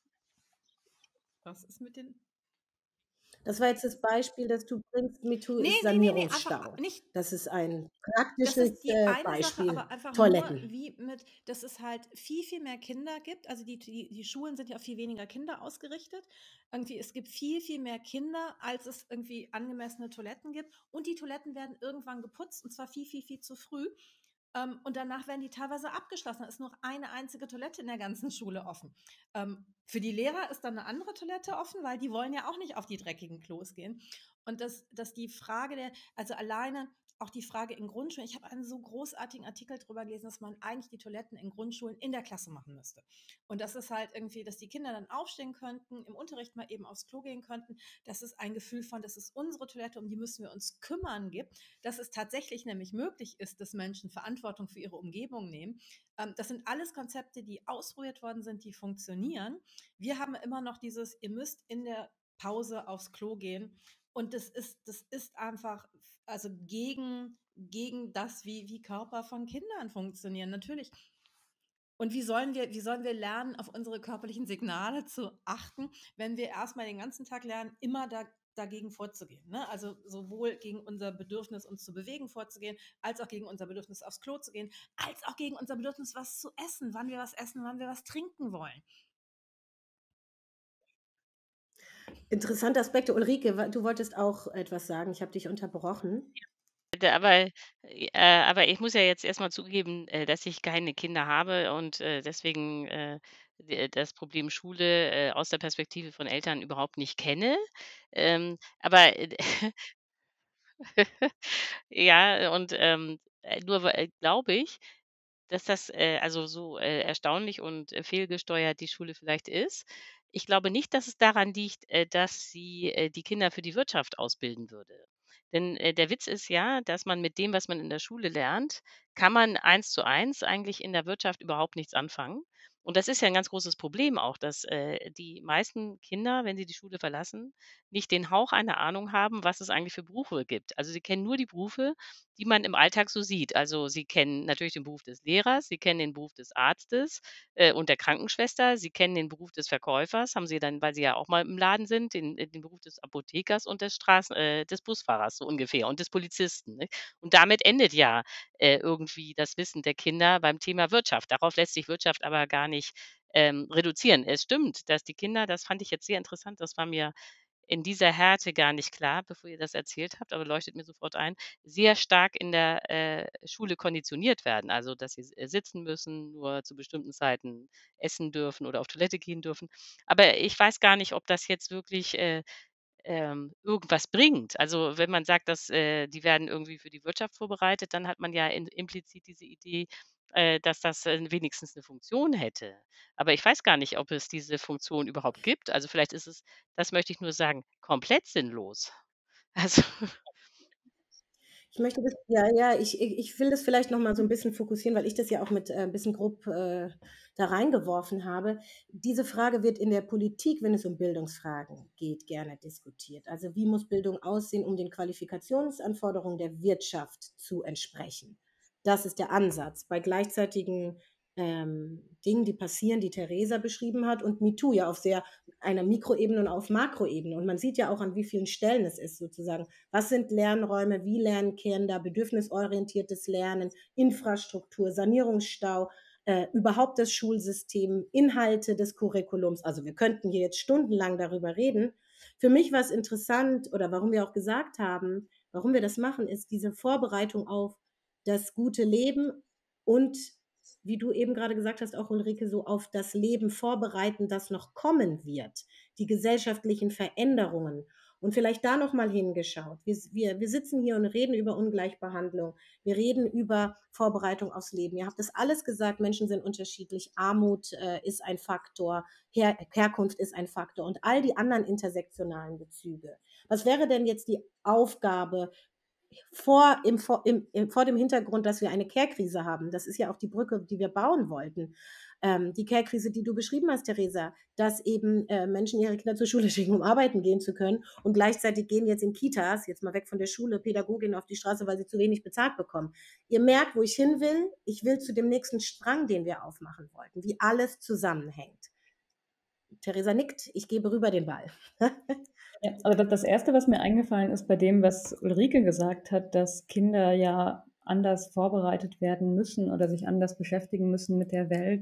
Was ist mit den. Das war jetzt das Beispiel, das du bringst, MeToo Nee, ist nee, nee, nee, einfach Sanierungsstau. nicht. Das ist ein Das ist praktisches die äh, eine Sache, Beispiel. aber einfach nur, Toiletten. wie mit, dass es halt viel, viel mehr Kinder gibt. Also die, die, die Schulen sind ja auf viel weniger Kinder ausgerichtet. Irgendwie, es gibt viel, viel mehr Kinder, als es irgendwie angemessene Toiletten gibt. Und die Toiletten werden irgendwann geputzt und zwar viel, viel, viel zu früh. Ähm, und danach werden die teilweise abgeschlossen. Da ist nur eine einzige Toilette in der ganzen Schule offen. Ähm, für die Lehrer ist dann eine andere Toilette offen, weil die wollen ja auch nicht auf die dreckigen Klos gehen. Und dass, dass die Frage der, also alleine auch die Frage in Grundschulen, ich habe einen so großartigen Artikel darüber gelesen, dass man eigentlich die Toiletten in Grundschulen in der Klasse machen müsste. Und das ist halt irgendwie, dass die Kinder dann aufstehen könnten, im Unterricht mal eben aufs Klo gehen könnten, dass es ein Gefühl von, das ist unsere Toilette, um die müssen wir uns kümmern gibt, dass es tatsächlich nämlich möglich ist, dass Menschen Verantwortung für ihre Umgebung nehmen. Ähm, das sind alles Konzepte, die ausprobiert worden sind, die funktionieren. Wir haben immer noch dieses, ihr müsst in der Pause aufs Klo gehen. Und das ist, das ist einfach, also gegen, gegen das, wie, wie Körper von Kindern funktionieren, natürlich. Und wie sollen wir, wie sollen wir lernen, auf unsere körperlichen Signale zu achten, wenn wir erstmal den ganzen Tag lernen, immer da, dagegen vorzugehen. Ne? Also sowohl gegen unser Bedürfnis, uns zu bewegen, vorzugehen, als auch gegen unser Bedürfnis, aufs Klo zu gehen, als auch gegen unser Bedürfnis, was zu essen, wann wir was essen, wann wir was trinken wollen. Interessante Aspekte. Ulrike, wa- du wolltest auch etwas sagen. Ich habe dich unterbrochen. Da aber äh, aber ich muss ja jetzt erst mal zugeben, äh, dass ich keine Kinder habe und, äh, deswegen, äh, d das Problem Schule, äh, aus der Perspektive von Eltern überhaupt nicht kenne. Ähm, aber, äh, Ja, und, ähm, äh, nur weil äh, glaube ich, dass das, äh, also so, äh, erstaunlich und, äh, fehlgesteuert die Schule vielleicht ist. Ich glaube nicht, dass es daran liegt, äh, dass sie, äh, die Kinder für die Wirtschaft ausbilden würde. Denn, äh, der Witz ist ja, dass man mit dem, was man in der Schule lernt, kann man eins zu eins eigentlich in der Wirtschaft überhaupt nichts anfangen. Und das ist ja ein ganz großes Problem auch, dass, äh, die meisten Kinder, wenn sie die Schule verlassen, nicht den Hauch einer Ahnung haben, was es eigentlich für Berufe gibt. Also, sie kennen nur die Berufe, die man im Alltag so sieht. Also, sie kennen natürlich den Beruf des Lehrers, sie kennen den Beruf des Arztes, äh, und der Krankenschwester, sie kennen den Beruf des Verkäufers, haben sie dann, weil sie ja auch mal im Laden sind, den äh, den Beruf des Apothekers und des Straßen äh, des Busfahrers so ungefähr und des Polizisten, ne? Und damit endet ja, äh, irgendwie das Wissen der Kinder beim Thema Wirtschaft. Darauf lässt sich Wirtschaft aber gar nicht, ähm, reduzieren. Es stimmt, dass die Kinder, das fand ich jetzt sehr interessant, das war mir in dieser Härte gar nicht klar, bevor ihr das erzählt habt, aber leuchtet mir sofort ein, sehr stark in der, äh, Schule konditioniert werden. Also, dass sie s äh, sitzen müssen, nur zu bestimmten Zeiten essen dürfen oder auf Toilette gehen dürfen. Aber ich weiß gar nicht, ob das jetzt wirklich, äh, ähm, irgendwas bringt. Also, wenn man sagt, dass, äh, die werden irgendwie für die Wirtschaft vorbereitet, dann hat man ja in implizit diese Idee, äh, dass das, äh, wenigstens eine Funktion hätte. Aber ich weiß gar nicht, ob es diese Funktion überhaupt gibt. Also, vielleicht ist es, das möchte ich nur sagen, komplett sinnlos. Also, Ich möchte das ja, ja, ich ich ich will das vielleicht noch mal so 'n bisschen fokussieren, weil ich das ja auch mit, äh, bisschen grob, äh, da reingeworfen habe. Diese Frage wird in der Politik, wenn es um Bildungsfragen geht, gerne diskutiert. Also, wie muss Bildung aussehen, um den Qualifikationsanforderungen der Wirtschaft zu entsprechen? Das ist der Ansatz. Bei gleichzeitigen, ähm, Dingen, die passieren, die Theresa beschrieben hat und MeToo ja auf sehr einer Mikroebene und auf Makroebene. Und man sieht ja auch, an wie vielen Stellen es ist sozusagen. Was sind Lernräume? Wie lernen Kinder? Bedürfnisorientiertes Lernen, Infrastruktur, Sanierungsstau, äh, überhaupt das Schulsystem, Inhalte des Curriculums. Also wir könnten hier jetzt stundenlang darüber reden. Für mich war es interessant oder warum wir auch gesagt haben, warum wir das machen, ist diese Vorbereitung auf das gute Leben und wie du eben gerade gesagt hast, auch Ulrike, so auf das Leben vorbereiten, das noch kommen wird, die gesellschaftlichen Veränderungen. Und vielleicht da noch mal hingeschaut. Wir, wir, wir sitzen hier und reden über Ungleichbehandlung. Wir reden über Vorbereitung aufs Leben. Ihr habt das alles gesagt, Menschen sind unterschiedlich. Armut äh, ist ein Faktor, Her Herkunft ist ein Faktor und all die anderen intersektionalen Bezüge. Was wäre denn jetzt die Aufgabe vor, im, vor, im, im, vor dem Hintergrund, dass wir eine Care-Krise haben? Das ist ja auch die Brücke, die wir bauen wollten. Ähm, die Care-Krise, die du beschrieben hast, Theresa, dass eben äh, Menschen ihre Kinder zur Schule schicken, um arbeiten gehen zu können und gleichzeitig gehen jetzt in Kitas, jetzt mal weg von der Schule, Pädagoginnen auf die Straße, weil sie zu wenig bezahlt bekommen. Ihr merkt, wo ich hin will. Ich will zu dem nächsten Strang, den wir aufmachen wollten, wie alles zusammenhängt. Theresa nickt, ich gebe rüber den Ball. Ja, also das Erste, was mir eingefallen ist bei dem, was Ulrike gesagt hat, dass Kinder ja anders vorbereitet werden müssen oder sich anders beschäftigen müssen mit der Welt,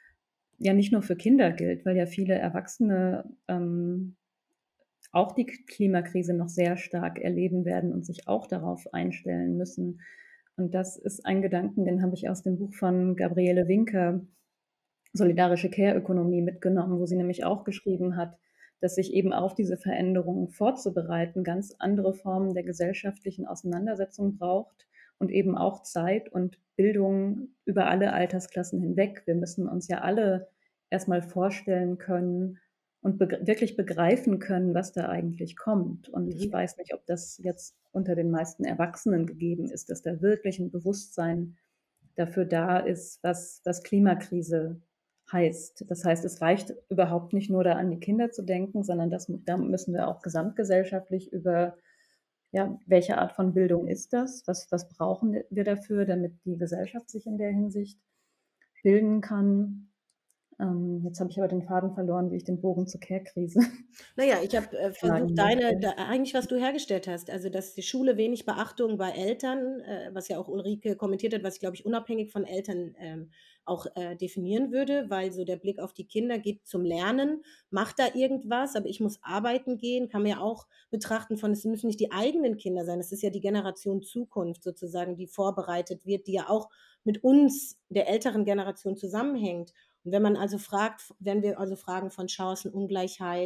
ja nicht nur für Kinder gilt, weil ja viele Erwachsene ähm, auch die Klimakrise noch sehr stark erleben werden und sich auch darauf einstellen müssen. Und das ist ein Gedanken, den habe ich aus dem Buch von Gabriele Winker, Solidarische Care-Ökonomie, mitgenommen, wo sie nämlich auch geschrieben hat, dass sich eben auf diese Veränderungen vorzubereiten ganz andere Formen der gesellschaftlichen Auseinandersetzung braucht und eben auch Zeit und Bildung über alle Altersklassen hinweg. Wir müssen uns ja alle erstmal vorstellen können und be wirklich begreifen können, was da eigentlich kommt. Und ich weiß nicht, ob das jetzt unter den meisten Erwachsenen gegeben ist, dass da wirklich ein Bewusstsein dafür da ist, was, was Klimakrise heißt. Das heißt, es reicht überhaupt nicht nur da an die Kinder zu denken, sondern das, da müssen wir auch gesamtgesellschaftlich über, ja, welche Art von Bildung ist das? Was, was brauchen wir dafür, damit die Gesellschaft sich in der Hinsicht bilden kann? Ähm, jetzt habe ich aber den Faden verloren, wie ich den Bogen zur Care-Krise. Naja, ich habe äh, versucht, deine, da, eigentlich was du hergestellt hast, also dass die Schule wenig Beachtung bei Eltern, äh, was ja auch Ulrike kommentiert hat, was ich glaube ich unabhängig von Eltern ähm, auch äh, definieren würde, weil so der Blick auf die Kinder geht zum Lernen, macht da irgendwas, aber ich muss arbeiten gehen, kann mir auch betrachten von, es müssen nicht die eigenen Kinder sein, es ist ja die Generation Zukunft sozusagen, die vorbereitet wird, die ja auch mit uns, der älteren Generation zusammenhängt. Und wenn man also fragt, wenn wir also fragen von Chancenungleichheit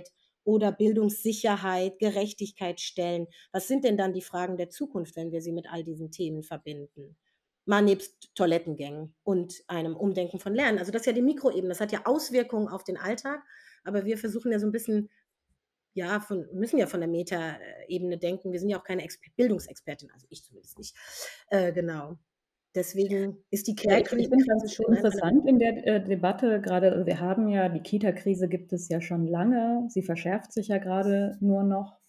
oder Bildungssicherheit, Gerechtigkeit stellen. Was sind denn dann die Fragen der Zukunft, wenn wir sie mit all diesen Themen verbinden? Mal nebst Toilettengängen und einem Umdenken von Lernen. Also das ist ja die Mikroebene, das hat ja Auswirkungen auf den Alltag, aber wir versuchen ja so ein bisschen, ja, von, müssen ja von der Metaebene denken. Wir sind ja auch keine Exper Bildungsexpertin, also ich zumindest nicht. Äh, genau. Deswegen ist die Ja, ich, ich Care-Krise finde ganz schon ein interessant in der äh, Debatte gerade, also wir haben ja, die Kita-Krise gibt es ja schon lange, sie verschärft sich ja gerade nur noch.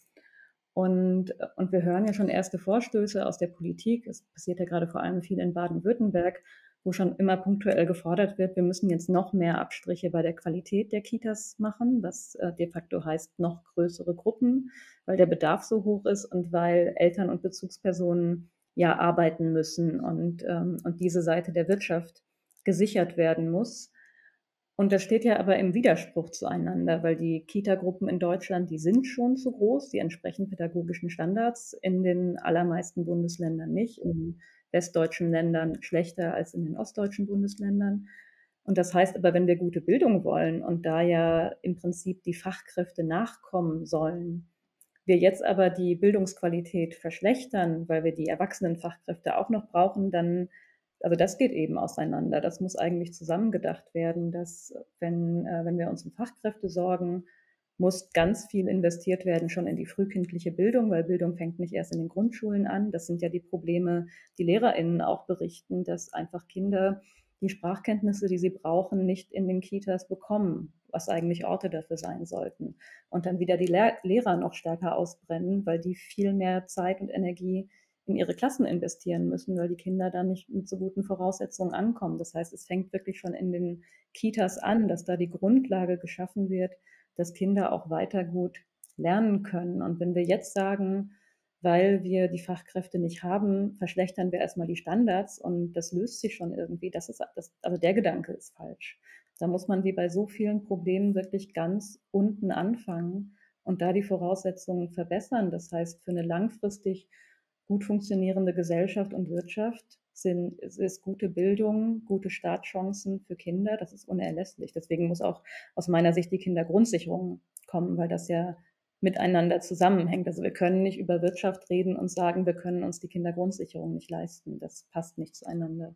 Und, und wir hören ja schon erste Vorstöße aus der Politik. Es passiert ja gerade vor allem viel in Baden-Württemberg, wo schon immer punktuell gefordert wird, wir müssen jetzt noch mehr Abstriche bei der Qualität der Kitas machen, was äh, de facto heißt noch größere Gruppen, weil der Bedarf so hoch ist und weil Eltern und Bezugspersonen ja arbeiten müssen und, ähm, und diese Seite der Wirtschaft gesichert werden muss. Und das steht ja aber im Widerspruch zueinander, weil die Kita-Gruppen in Deutschland, die sind schon zu groß, die entsprechen pädagogischen Standards, in den allermeisten Bundesländern nicht, in den westdeutschen Ländern schlechter als in den ostdeutschen Bundesländern. Und das heißt aber, wenn wir gute Bildung wollen und da ja im Prinzip die Fachkräfte nachkommen sollen, wir jetzt aber die Bildungsqualität verschlechtern, weil wir die Erwachsenenfachkräfte auch noch brauchen, dann, also das geht eben auseinander. Das muss eigentlich zusammengedacht werden, dass wenn, äh, wenn wir uns um Fachkräfte sorgen, muss ganz viel investiert werden schon in die frühkindliche Bildung, weil Bildung fängt nicht erst in den Grundschulen an. Das sind ja die Probleme, die LehrerInnen auch berichten, dass einfach Kinder die Sprachkenntnisse, die sie brauchen, nicht in den Kitas bekommen, was eigentlich Orte dafür sein sollten. Und dann wieder die Lehr- Lehrer noch stärker ausbrennen, weil die viel mehr Zeit und Energie in ihre Klassen investieren müssen, weil die Kinder dann nicht mit so guten Voraussetzungen ankommen. Das heißt, es fängt wirklich schon in den Kitas an, dass da die Grundlage geschaffen wird, dass Kinder auch weiter gut lernen können. Und wenn wir jetzt sagen, weil wir die Fachkräfte nicht haben, verschlechtern wir erstmal die Standards und das löst sich schon irgendwie, das ist, das, also der Gedanke ist falsch. Da muss man wie bei so vielen Problemen wirklich ganz unten anfangen und da die Voraussetzungen verbessern. Das heißt, für eine langfristig gut funktionierende Gesellschaft und Wirtschaft sind, ist gute Bildung, gute Startchancen für Kinder, das ist unerlässlich. Deswegen muss auch aus meiner Sicht die Kindergrundsicherung kommen, weil das ja miteinander zusammenhängt. Also wir können nicht über Wirtschaft reden und sagen, wir können uns die Kindergrundsicherung nicht leisten. Das passt nicht zueinander.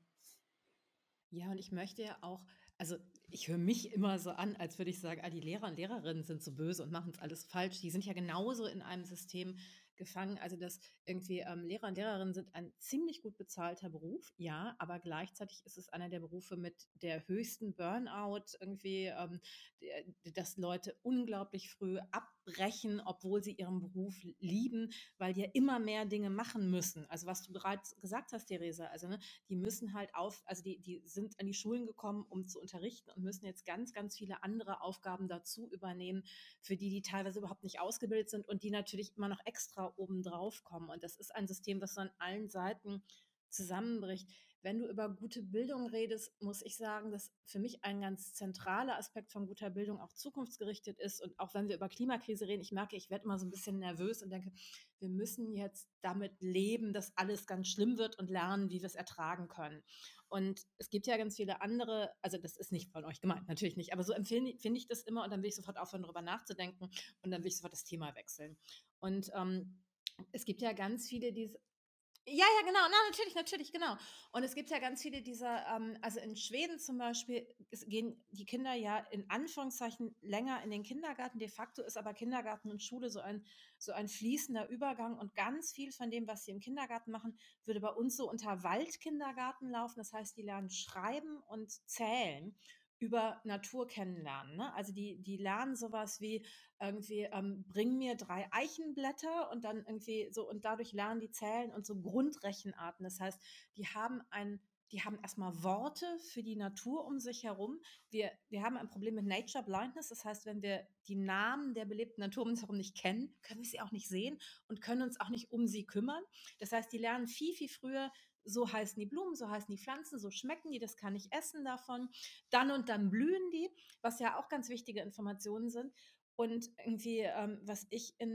Ja, und ich möchte ja auch, also ich höre mich immer so an, als würde ich sagen, ah, die Lehrer und Lehrerinnen sind so böse und machen es alles falsch. Die sind ja genauso in einem System gefangen. Also dass irgendwie ähm, Lehrer und Lehrerinnen sind ein ziemlich gut bezahlter Beruf, ja, aber gleichzeitig ist es einer der Berufe mit der höchsten Burnout irgendwie, ähm, der, dass Leute unglaublich früh abbrechen, obwohl sie ihren Beruf lieben, weil die ja immer mehr Dinge machen müssen. Also was du bereits gesagt hast, Theresa, also ne, die müssen halt auf, also die, die sind an die Schulen gekommen, um zu unterrichten und müssen jetzt ganz, ganz viele andere Aufgaben dazu übernehmen, für die die teilweise überhaupt nicht ausgebildet sind und die natürlich immer noch extra obendrauf kommen. Und das ist ein System, das so an allen Seiten zusammenbricht. Wenn du über gute Bildung redest, muss ich sagen, dass für mich ein ganz zentraler Aspekt von guter Bildung auch zukunftsgerichtet ist. Und auch wenn wir über Klimakrise reden, ich merke, ich werde immer so ein bisschen nervös und denke, wir müssen jetzt damit leben, dass alles ganz schlimm wird und lernen, wie wir es ertragen können. Und es gibt ja ganz viele andere, also das ist nicht von euch gemeint, natürlich nicht, aber so empfinde finde ich das immer und dann will ich sofort aufhören, darüber nachzudenken und dann will ich sofort das Thema wechseln. Und ähm, es gibt ja ganz viele, die ja, ja, genau. Na, natürlich, natürlich, genau. Und es gibt ja ganz viele dieser, ähm, also in Schweden zum Beispiel es gehen die Kinder ja in Anführungszeichen länger in den Kindergarten. De facto ist aber Kindergarten und Schule so ein, so ein fließender Übergang. Und ganz viel von dem, was sie im Kindergarten machen, würde bei uns so unter Waldkindergarten laufen. Das heißt, die lernen schreiben und zählen über Natur kennenlernen. Ne? Also die, die lernen sowas wie, irgendwie, ähm, bring mir drei Eichenblätter und dann irgendwie so und dadurch lernen die zählen und so Grundrechenarten. Das heißt, die haben ein die haben erstmal Worte für die Natur um sich herum. Wir, wir haben ein Problem mit Nature Blindness. Das heißt, wenn wir die Namen der belebten Natur um uns herum nicht kennen, können wir sie auch nicht sehen und können uns auch nicht um sie kümmern. Das heißt, die lernen viel, viel früher, so heißen die Blumen, so heißen die Pflanzen, so schmecken die, das kann ich essen davon. Dann und dann blühen die, was ja auch ganz wichtige Informationen sind. Und irgendwie, ähm, was ich in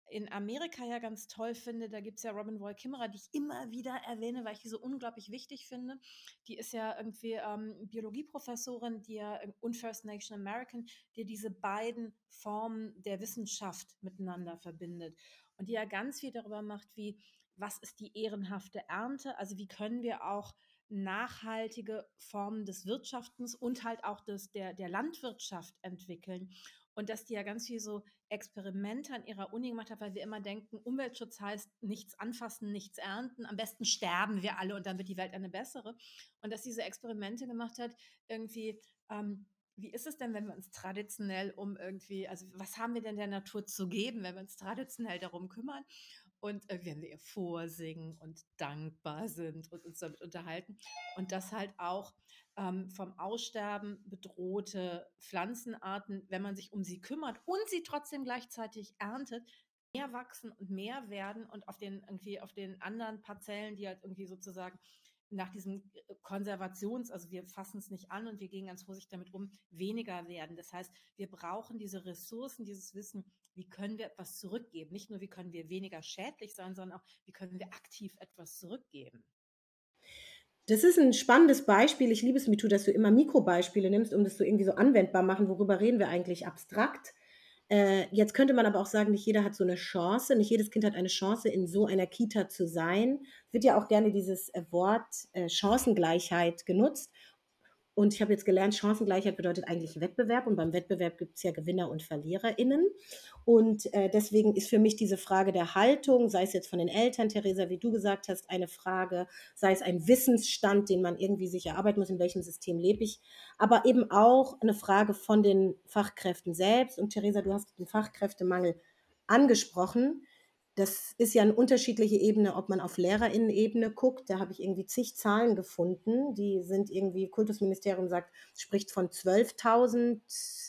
in Amerika ja ganz toll finde, da gibt es ja Robin Wall Kimmerer, die ich immer wieder erwähne, weil ich die so unglaublich wichtig finde. Die ist ja irgendwie ähm, Biologieprofessorin, die ja und First Nation American, die diese beiden Formen der Wissenschaft miteinander verbindet. Und die ja ganz viel darüber macht, wie, was ist die ehrenhafte Ernte? Also wie können wir auch nachhaltige Formen des Wirtschaftens und halt auch des, der, der Landwirtschaft entwickeln. Und dass die ja ganz viel so Experimente an ihrer Uni gemacht hat, weil wir immer denken, Umweltschutz heißt nichts anfassen, nichts ernten, am besten sterben wir alle und dann wird die Welt eine bessere. Und dass sie so Experimente gemacht hat, irgendwie, ähm, wie ist es denn, wenn wir uns traditionell um irgendwie, also was haben wir denn der Natur zu geben, wenn wir uns traditionell darum kümmern? Und äh, wenn wir ihr vorsingen und dankbar sind und uns damit unterhalten. Und das halt auch ähm, vom Aussterben bedrohte Pflanzenarten, wenn man sich um sie kümmert und sie trotzdem gleichzeitig erntet, mehr wachsen und mehr werden und auf den irgendwie auf den anderen Parzellen, die halt irgendwie sozusagen nach diesem Konservations, also wir fassen es nicht an und wir gehen ganz vorsichtig damit um, weniger werden. Das heißt, wir brauchen diese Ressourcen, dieses Wissen, wie können wir etwas zurückgeben? Nicht nur, wie können wir weniger schädlich sein, sondern auch, wie können wir aktiv etwas zurückgeben? Das ist ein spannendes Beispiel. Ich liebe es, Mitu, dass du immer Mikrobeispiele nimmst, um das so irgendwie so anwendbar machen. Worüber reden wir eigentlich abstrakt? Äh, jetzt könnte man aber auch sagen, nicht jeder hat so eine Chance, nicht jedes Kind hat eine Chance, in so einer Kita zu sein. Es wird ja auch gerne dieses äh, Wort äh, Chancengleichheit genutzt. Und ich habe jetzt gelernt, Chancengleichheit bedeutet eigentlich Wettbewerb. Und beim Wettbewerb gibt es ja Gewinner und VerliererInnen. Und äh, deswegen ist für mich diese Frage der Haltung, sei es jetzt von den Eltern, Theresa, wie du gesagt hast, eine Frage, sei es ein Wissensstand, den man irgendwie sich erarbeiten muss, in welchem System lebe ich, aber eben auch eine Frage von den Fachkräften selbst. Und Theresa, du hast den Fachkräftemangel angesprochen. Das ist ja eine unterschiedliche Ebene, ob man auf LehrerInnen-Ebene guckt. Da habe ich irgendwie zig Zahlen gefunden. Die sind irgendwie, Kultusministerium sagt, spricht von zwölftausend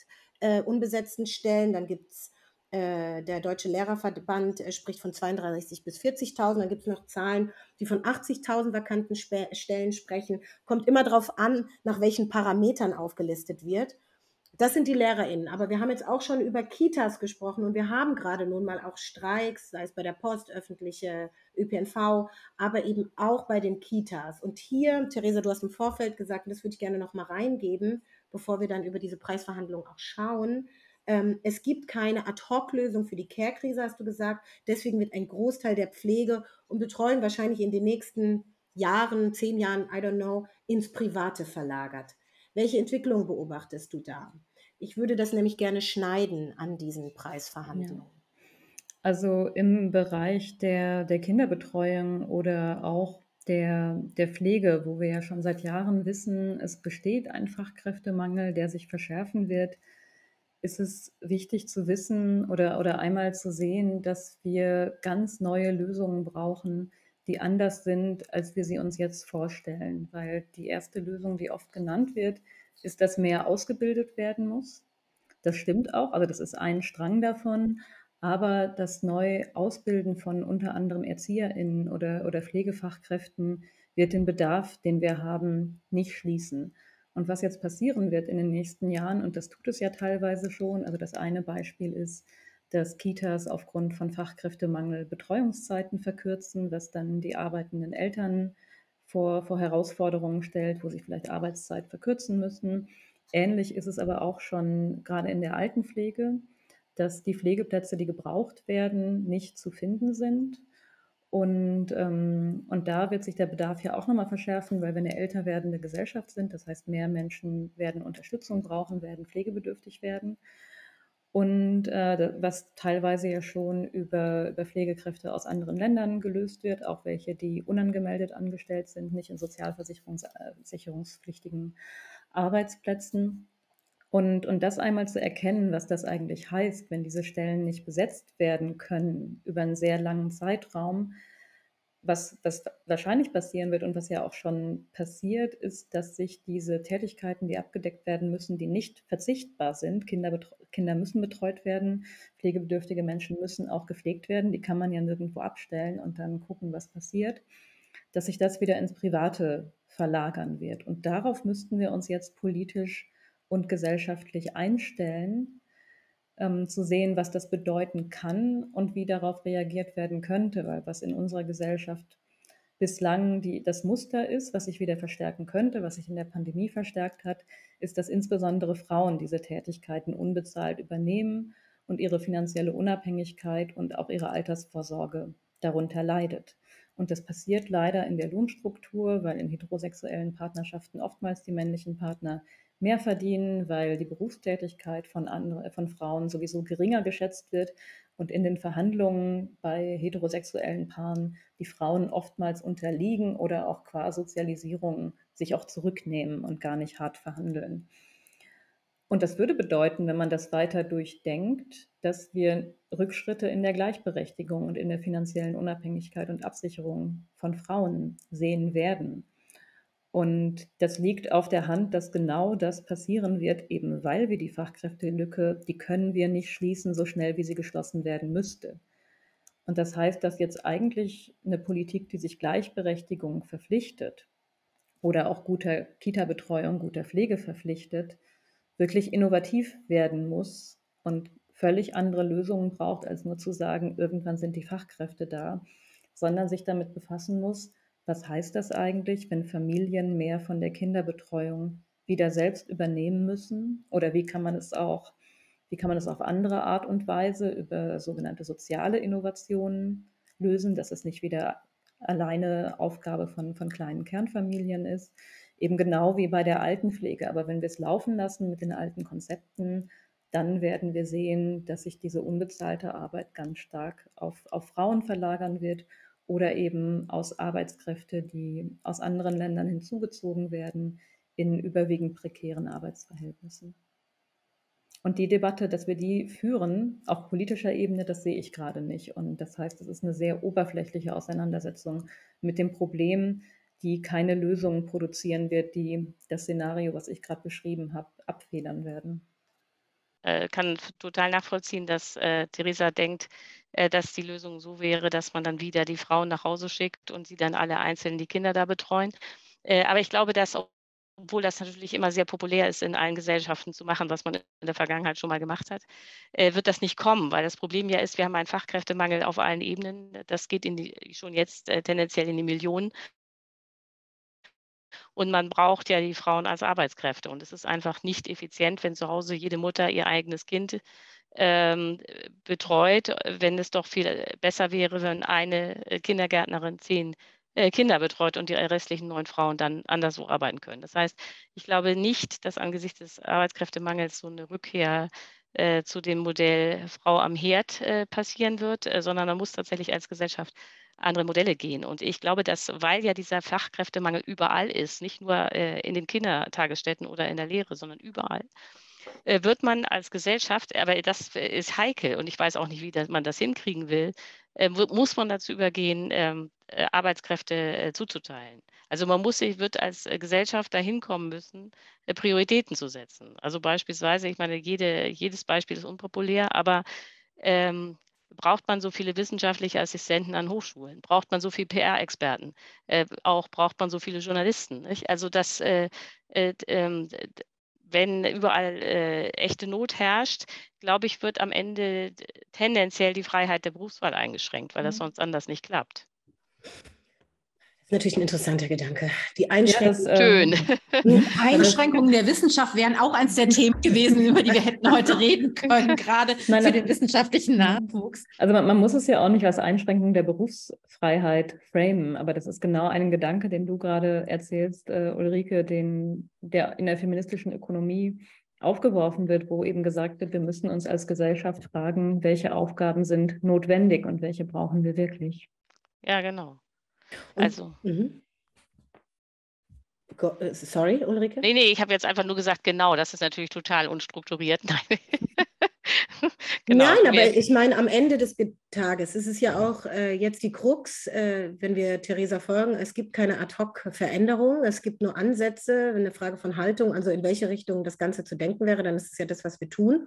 äh, unbesetzten Stellen. Dann gibt es äh, der Deutsche Lehrerverband äh, spricht von zweiunddreißig bis vierzigtausend. Dann gibt es noch Zahlen, die von achtzigtausend vakanten Spe- Stellen sprechen. Kommt immer darauf an, nach welchen Parametern aufgelistet wird. Das sind die LehrerInnen. Aber wir haben jetzt auch schon über Kitas gesprochen und wir haben gerade nun mal auch Streiks, sei es bei der Post, öffentliche Ö P N V, aber eben auch bei den Kitas. Und hier, Theresa, du hast im Vorfeld gesagt, und das würde ich gerne noch mal reingeben, bevor wir dann über diese Preisverhandlungen auch schauen. Ähm, es gibt keine Ad-Hoc-Lösung für die Care-Krise, hast du gesagt. Deswegen wird ein Großteil der Pflege und Betreuung wahrscheinlich in den nächsten Jahren, zehn Jahren, I don't know, ins Private verlagert. Welche Entwicklung beobachtest du da? Ich würde das nämlich gerne schneiden an diesen Preisverhandlungen. Ja. Also im Bereich der, der Kinderbetreuung oder auch der, der Pflege, wo wir ja schon seit Jahren wissen, es besteht ein Fachkräftemangel, der sich verschärfen wird, ist es wichtig zu wissen oder, oder einmal zu sehen, dass wir ganz neue Lösungen brauchen, die anders sind, als wir sie uns jetzt vorstellen. Weil die erste Lösung, die oft genannt wird, ist, dass mehr ausgebildet werden muss. Das stimmt auch, also das ist ein Strang davon. Aber das Neuausbilden von unter anderem ErzieherInnen oder, oder Pflegefachkräften wird den Bedarf, den wir haben, nicht schließen. Und was jetzt passieren wird in den nächsten Jahren, und das tut es ja teilweise schon, also das eine Beispiel ist, dass Kitas aufgrund von Fachkräftemangel Betreuungszeiten verkürzen, was dann die arbeitenden Eltern vor, vor Herausforderungen stellt, wo sie vielleicht Arbeitszeit verkürzen müssen. Ähnlich ist es aber auch schon gerade in der Altenpflege, dass die Pflegeplätze, die gebraucht werden, nicht zu finden sind. Und, ähm, und da wird sich der Bedarf ja auch nochmal verschärfen, weil wir eine älter werdende Gesellschaft sind. Das heißt, mehr Menschen werden Unterstützung brauchen, werden pflegebedürftig werden. Und äh, was teilweise ja schon über, über Pflegekräfte aus anderen Ländern gelöst wird, auch welche, die unangemeldet angestellt sind, nicht in sozialversicherungspflichtigen Arbeitsplätzen. Und, und das einmal zu erkennen, was das eigentlich heißt, wenn diese Stellen nicht besetzt werden können über einen sehr langen Zeitraum, was, was wahrscheinlich passieren wird und was ja auch schon passiert, ist, dass sich diese Tätigkeiten, die abgedeckt werden müssen, die nicht verzichtbar sind, Kinder, Kinder müssen betreut werden, pflegebedürftige Menschen müssen auch gepflegt werden, die kann man ja nirgendwo abstellen und dann gucken, was passiert, dass sich das wieder ins Private verlagern wird. Und darauf müssten wir uns jetzt politisch und gesellschaftlich einstellen, ähm, zu sehen, was das bedeuten kann und wie darauf reagiert werden könnte, weil was in unserer Gesellschaft bislang die, das Muster ist, was sich wieder verstärken könnte, was sich in der Pandemie verstärkt hat, ist, dass insbesondere Frauen diese Tätigkeiten unbezahlt übernehmen und ihre finanzielle Unabhängigkeit und auch ihre Altersvorsorge darunter leidet. Und das passiert leider in der Lohnstruktur, weil in heterosexuellen Partnerschaften oftmals die männlichen Partner mehr verdienen, weil die Berufstätigkeit von, andere, von Frauen sowieso geringer geschätzt wird und in den Verhandlungen bei heterosexuellen Paaren die Frauen oftmals unterliegen oder auch qua Sozialisierung sich auch zurücknehmen und gar nicht hart verhandeln. Und das würde bedeuten, wenn man das weiter durchdenkt, dass wir Rückschritte in der Gleichberechtigung und in der finanziellen Unabhängigkeit und Absicherung von Frauen sehen werden. Und das liegt auf der Hand, dass genau das passieren wird, eben weil wir die Fachkräftelücke, die können wir nicht schließen, so schnell wie sie geschlossen werden müsste. Und das heißt, dass jetzt eigentlich eine Politik, die sich Gleichberechtigung verpflichtet oder auch guter Kita-Betreuung, guter Pflege verpflichtet, wirklich innovativ werden muss und völlig andere Lösungen braucht, als nur zu sagen, irgendwann sind die Fachkräfte da, sondern sich damit befassen muss, was heißt das eigentlich, wenn Familien mehr von der Kinderbetreuung wieder selbst übernehmen müssen? Oder wie kann man es auch, wie kann man es auf andere Art und Weise über sogenannte soziale Innovationen lösen, dass es nicht wieder alleine Aufgabe von, von kleinen Kernfamilien ist? Eben genau wie bei der Altenpflege. Aber wenn wir es laufen lassen mit den alten Konzepten, dann werden wir sehen, dass sich diese unbezahlte Arbeit ganz stark auf, auf Frauen verlagern wird oder eben aus Arbeitskräfte, die aus anderen Ländern hinzugezogen werden, in überwiegend prekären Arbeitsverhältnissen. Und die Debatte, dass wir die führen, auf politischer Ebene, das sehe ich gerade nicht. Und das heißt, es ist eine sehr oberflächliche Auseinandersetzung mit dem Problem, die keine Lösungen produzieren wird, die das Szenario, was ich gerade beschrieben habe, abfedern werden. Äh, kann total nachvollziehen, dass äh, Theresa denkt, äh, dass die Lösung so wäre, dass man dann wieder die Frauen nach Hause schickt und sie dann alle einzeln die Kinder da betreuen. Äh, aber ich glaube, dass, obwohl das natürlich immer sehr populär ist, in allen Gesellschaften zu machen, was man in der Vergangenheit schon mal gemacht hat, äh, wird das nicht kommen, weil das Problem ja ist, wir haben einen Fachkräftemangel auf allen Ebenen. Das geht in die, schon jetzt äh, tendenziell in die Millionen. Und man braucht ja die Frauen als Arbeitskräfte. Und es ist einfach nicht effizient, wenn zu Hause jede Mutter ihr eigenes Kind ähm, betreut, wenn es doch viel besser wäre, wenn eine Kindergärtnerin zehn äh, Kinder betreut und die restlichen neun Frauen dann anderswo arbeiten können. Das heißt, ich glaube nicht, dass angesichts des Arbeitskräftemangels so eine Rückkehr äh, zu dem Modell Frau am Herd äh, passieren wird, äh, sondern man muss tatsächlich als Gesellschaft andere Modelle gehen. Und ich glaube, dass, weil ja dieser Fachkräftemangel überall ist, nicht nur äh, in den Kindertagesstätten oder in der Lehre, sondern überall, äh, wird man als Gesellschaft, aber das ist heikel und ich weiß auch nicht, wie das, man das hinkriegen will, äh, muss man dazu übergehen, ähm, äh, Arbeitskräfte äh, zuzuteilen. Also man muss sich, wird als äh, Gesellschaft dahin kommen müssen, äh, Prioritäten zu setzen. Also beispielsweise, ich meine, jede, jedes Beispiel ist unpopulär, aber ähm, braucht man so viele wissenschaftliche Assistenten an Hochschulen? Braucht man so viele P R-Experten? Äh, auch braucht man so viele Journalisten? Nicht? Also das, äh, äh, äh, wenn überall äh, echte Not herrscht, glaube ich, wird am Ende tendenziell die Freiheit der Berufswahl eingeschränkt, weil das sonst anders nicht klappt. Das ist natürlich ein interessanter Gedanke. Die Einschränkungen, ja, ähm, Einschränkungen der Wissenschaft wären auch eins der Themen gewesen, über die wir hätten heute reden können, gerade Nein, für den wissenschaftlichen Nachwuchs. Also man, man muss es ja auch nicht als Einschränkung der Berufsfreiheit framen, aber das ist genau ein Gedanke, den du gerade erzählst, äh, Ulrike, den, der in der feministischen Ökonomie aufgeworfen wird, wo eben gesagt wird, wir müssen uns als Gesellschaft fragen, welche Aufgaben sind notwendig und welche brauchen wir wirklich. Ja, genau. Also. Und, sorry, Ulrike? Nee, nee, ich habe jetzt einfach nur gesagt, genau, das ist natürlich total unstrukturiert. Nein, genau. Nein, aber ich meine, am Ende des Tages ist es ja auch äh, jetzt die Krux, äh, wenn wir Theresa folgen, es gibt keine Ad-hoc-Veränderung, es gibt nur Ansätze, eine Frage von Haltung, also in welche Richtung das Ganze zu denken wäre, dann ist es ja das, was wir tun.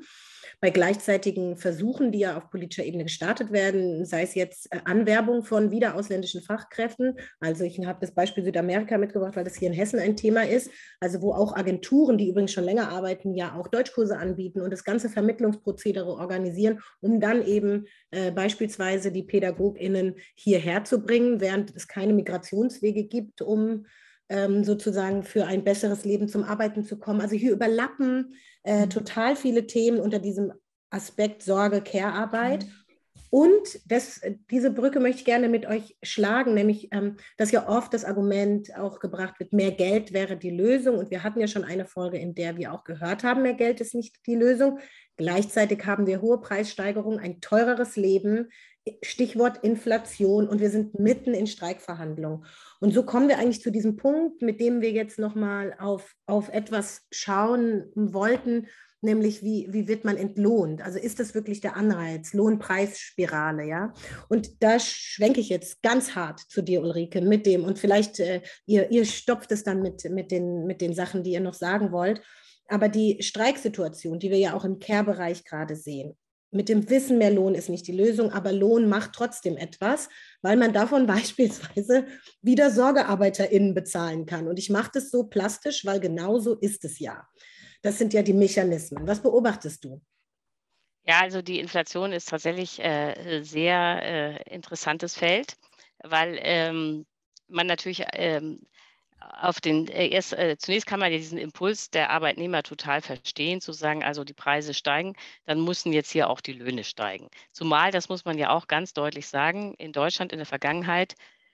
bei gleichzeitigen Versuchen, die ja auf politischer Ebene gestartet werden, sei es jetzt äh, Anwerbung von wieder ausländischen Fachkräften. Also ich habe das Beispiel Südamerika mitgebracht, weil das hier in Hessen ein Thema ist. Also wo auch Agenturen, die übrigens schon länger arbeiten, ja auch Deutschkurse anbieten und das ganze Vermittlungsprozedere organisieren, um dann eben äh, beispielsweise die PädagogInnen hierher zu bringen, während es keine Migrationswege gibt, um ähm, sozusagen für ein besseres Leben zum Arbeiten zu kommen. Also hier überlappen äh, total viele Themen unter diesem Aspekt Sorge, Care-Arbeit. Und das, diese Brücke möchte ich gerne mit euch schlagen, nämlich, ähm, dass ja oft das Argument auch gebracht wird, mehr Geld wäre die Lösung. Und wir hatten ja schon eine Folge, in der wir auch gehört haben, mehr Geld ist nicht die Lösung. Gleichzeitig haben wir hohe Preissteigerungen, ein teureres Leben, Stichwort Inflation, und wir sind mitten in Streikverhandlungen. Und so kommen wir eigentlich zu diesem Punkt, mit dem wir jetzt nochmal auf, auf etwas schauen wollten, nämlich wie, wie wird man entlohnt? Also ist das wirklich der Anreiz, Lohnpreisspirale, ja? Und da schwenke ich jetzt ganz hart zu dir, Ulrike, mit dem, und vielleicht äh, ihr, ihr stopft es dann mit, mit, den, mit den Sachen, die ihr noch sagen wollt. Aber die Streiksituation, die wir ja auch im Care-Bereich gerade sehen, mit dem Wissen, mehr Lohn ist nicht die Lösung, aber Lohn macht trotzdem etwas, weil man davon beispielsweise wieder SorgearbeiterInnen bezahlen kann. Und ich mache das so plastisch, weil genauso ist es ja. Das sind ja die Mechanismen. Was beobachtest du? Ja, also die Inflation ist tatsächlich äh, sehr äh, interessantes Feld, weil ähm, man natürlich ähm, auf den äh, erst äh, zunächst kann man ja diesen Impuls der Arbeitnehmer total verstehen, zu sagen, also die Preise steigen, dann müssen jetzt hier auch die Löhne steigen. Zumal, das muss man ja auch ganz deutlich sagen, in Deutschland in der Vergangenheit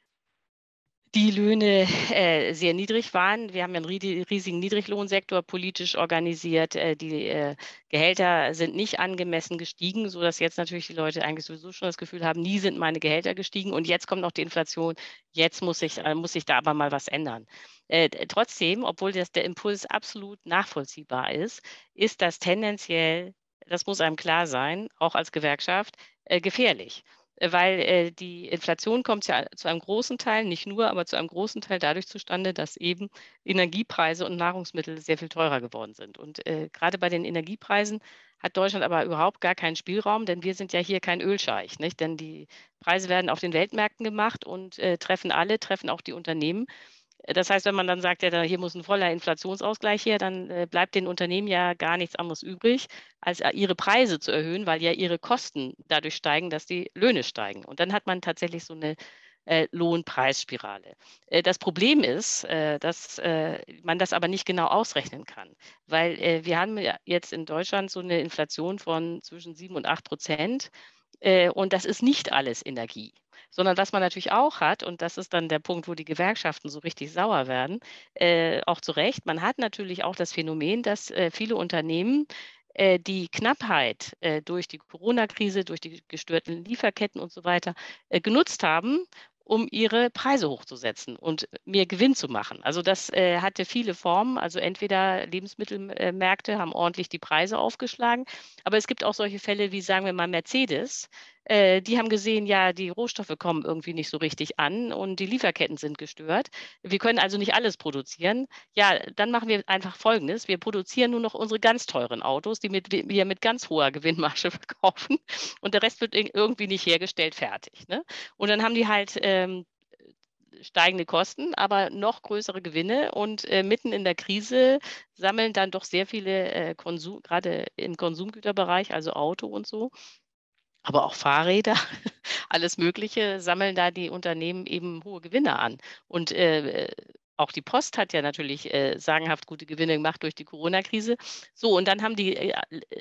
die Löhne äh, sehr niedrig waren. Wir haben ja einen riesigen Niedriglohnsektor politisch organisiert. Äh, die äh, Gehälter sind nicht angemessen gestiegen, sodass jetzt natürlich die Leute eigentlich sowieso schon das Gefühl haben, nie sind meine Gehälter gestiegen und jetzt kommt noch die Inflation, jetzt muss sich äh, muss sich da aber mal was ändern. Äh, trotzdem, obwohl das, der Impuls absolut nachvollziehbar ist, ist das tendenziell, das muss einem klar sein, auch als Gewerkschaft, äh, gefährlich. Weil äh, die Inflation kommt ja zu einem großen Teil, nicht nur, aber zu einem großen Teil dadurch zustande, dass eben Energiepreise und Nahrungsmittel sehr viel teurer geworden sind. Und äh, gerade bei den Energiepreisen hat Deutschland aber überhaupt gar keinen Spielraum, denn wir sind ja hier kein Ölscheich, nicht? Denn die Preise werden auf den Weltmärkten gemacht und äh, treffen alle, treffen auch die Unternehmen. Das heißt, wenn man dann sagt, ja, hier muss ein voller Inflationsausgleich her, dann äh, bleibt den Unternehmen ja gar nichts anderes übrig, als äh, ihre Preise zu erhöhen, weil ja ihre Kosten dadurch steigen, dass die Löhne steigen. Und dann hat man tatsächlich so eine äh, Lohnpreisspirale. Äh, das Problem ist, äh, dass äh, man das aber nicht genau ausrechnen kann, weil äh, wir haben ja jetzt in Deutschland so eine Inflation von zwischen sieben und acht Prozent. Äh, und das ist nicht alles Energie, sondern was man natürlich auch hat, und das ist dann der Punkt, wo die Gewerkschaften so richtig sauer werden, äh, auch zu Recht, man hat natürlich auch das Phänomen, dass äh, viele Unternehmen äh, die Knappheit äh, durch die Corona-Krise, durch die gestörten Lieferketten und so weiter äh, genutzt haben, um ihre Preise hochzusetzen und mehr Gewinn zu machen. Also das äh, hatte viele Formen. Also entweder Lebensmittelmärkte haben ordentlich die Preise aufgeschlagen, aber es gibt auch solche Fälle wie, sagen wir mal, Mercedes. Äh, die haben gesehen, ja, die Rohstoffe kommen irgendwie nicht so richtig an und die Lieferketten sind gestört. Wir können also nicht alles produzieren. Ja, dann machen wir einfach Folgendes. Wir produzieren nur noch unsere ganz teuren Autos, die mit, wir mit ganz hoher Gewinnmarge verkaufen und der Rest wird irgendwie nicht hergestellt, fertig. Ne? Und dann haben die halt ähm, steigende Kosten, aber noch größere Gewinne und äh, mitten in der Krise sammeln dann doch sehr viele äh, Konsum, gerade im Konsumgüterbereich, also Auto und so, aber auch Fahrräder, alles Mögliche, sammeln da die Unternehmen eben hohe Gewinne an. Und äh, auch die Post hat ja natürlich äh, sagenhaft gute Gewinne gemacht durch die Corona-Krise. So, und dann haben die, äh,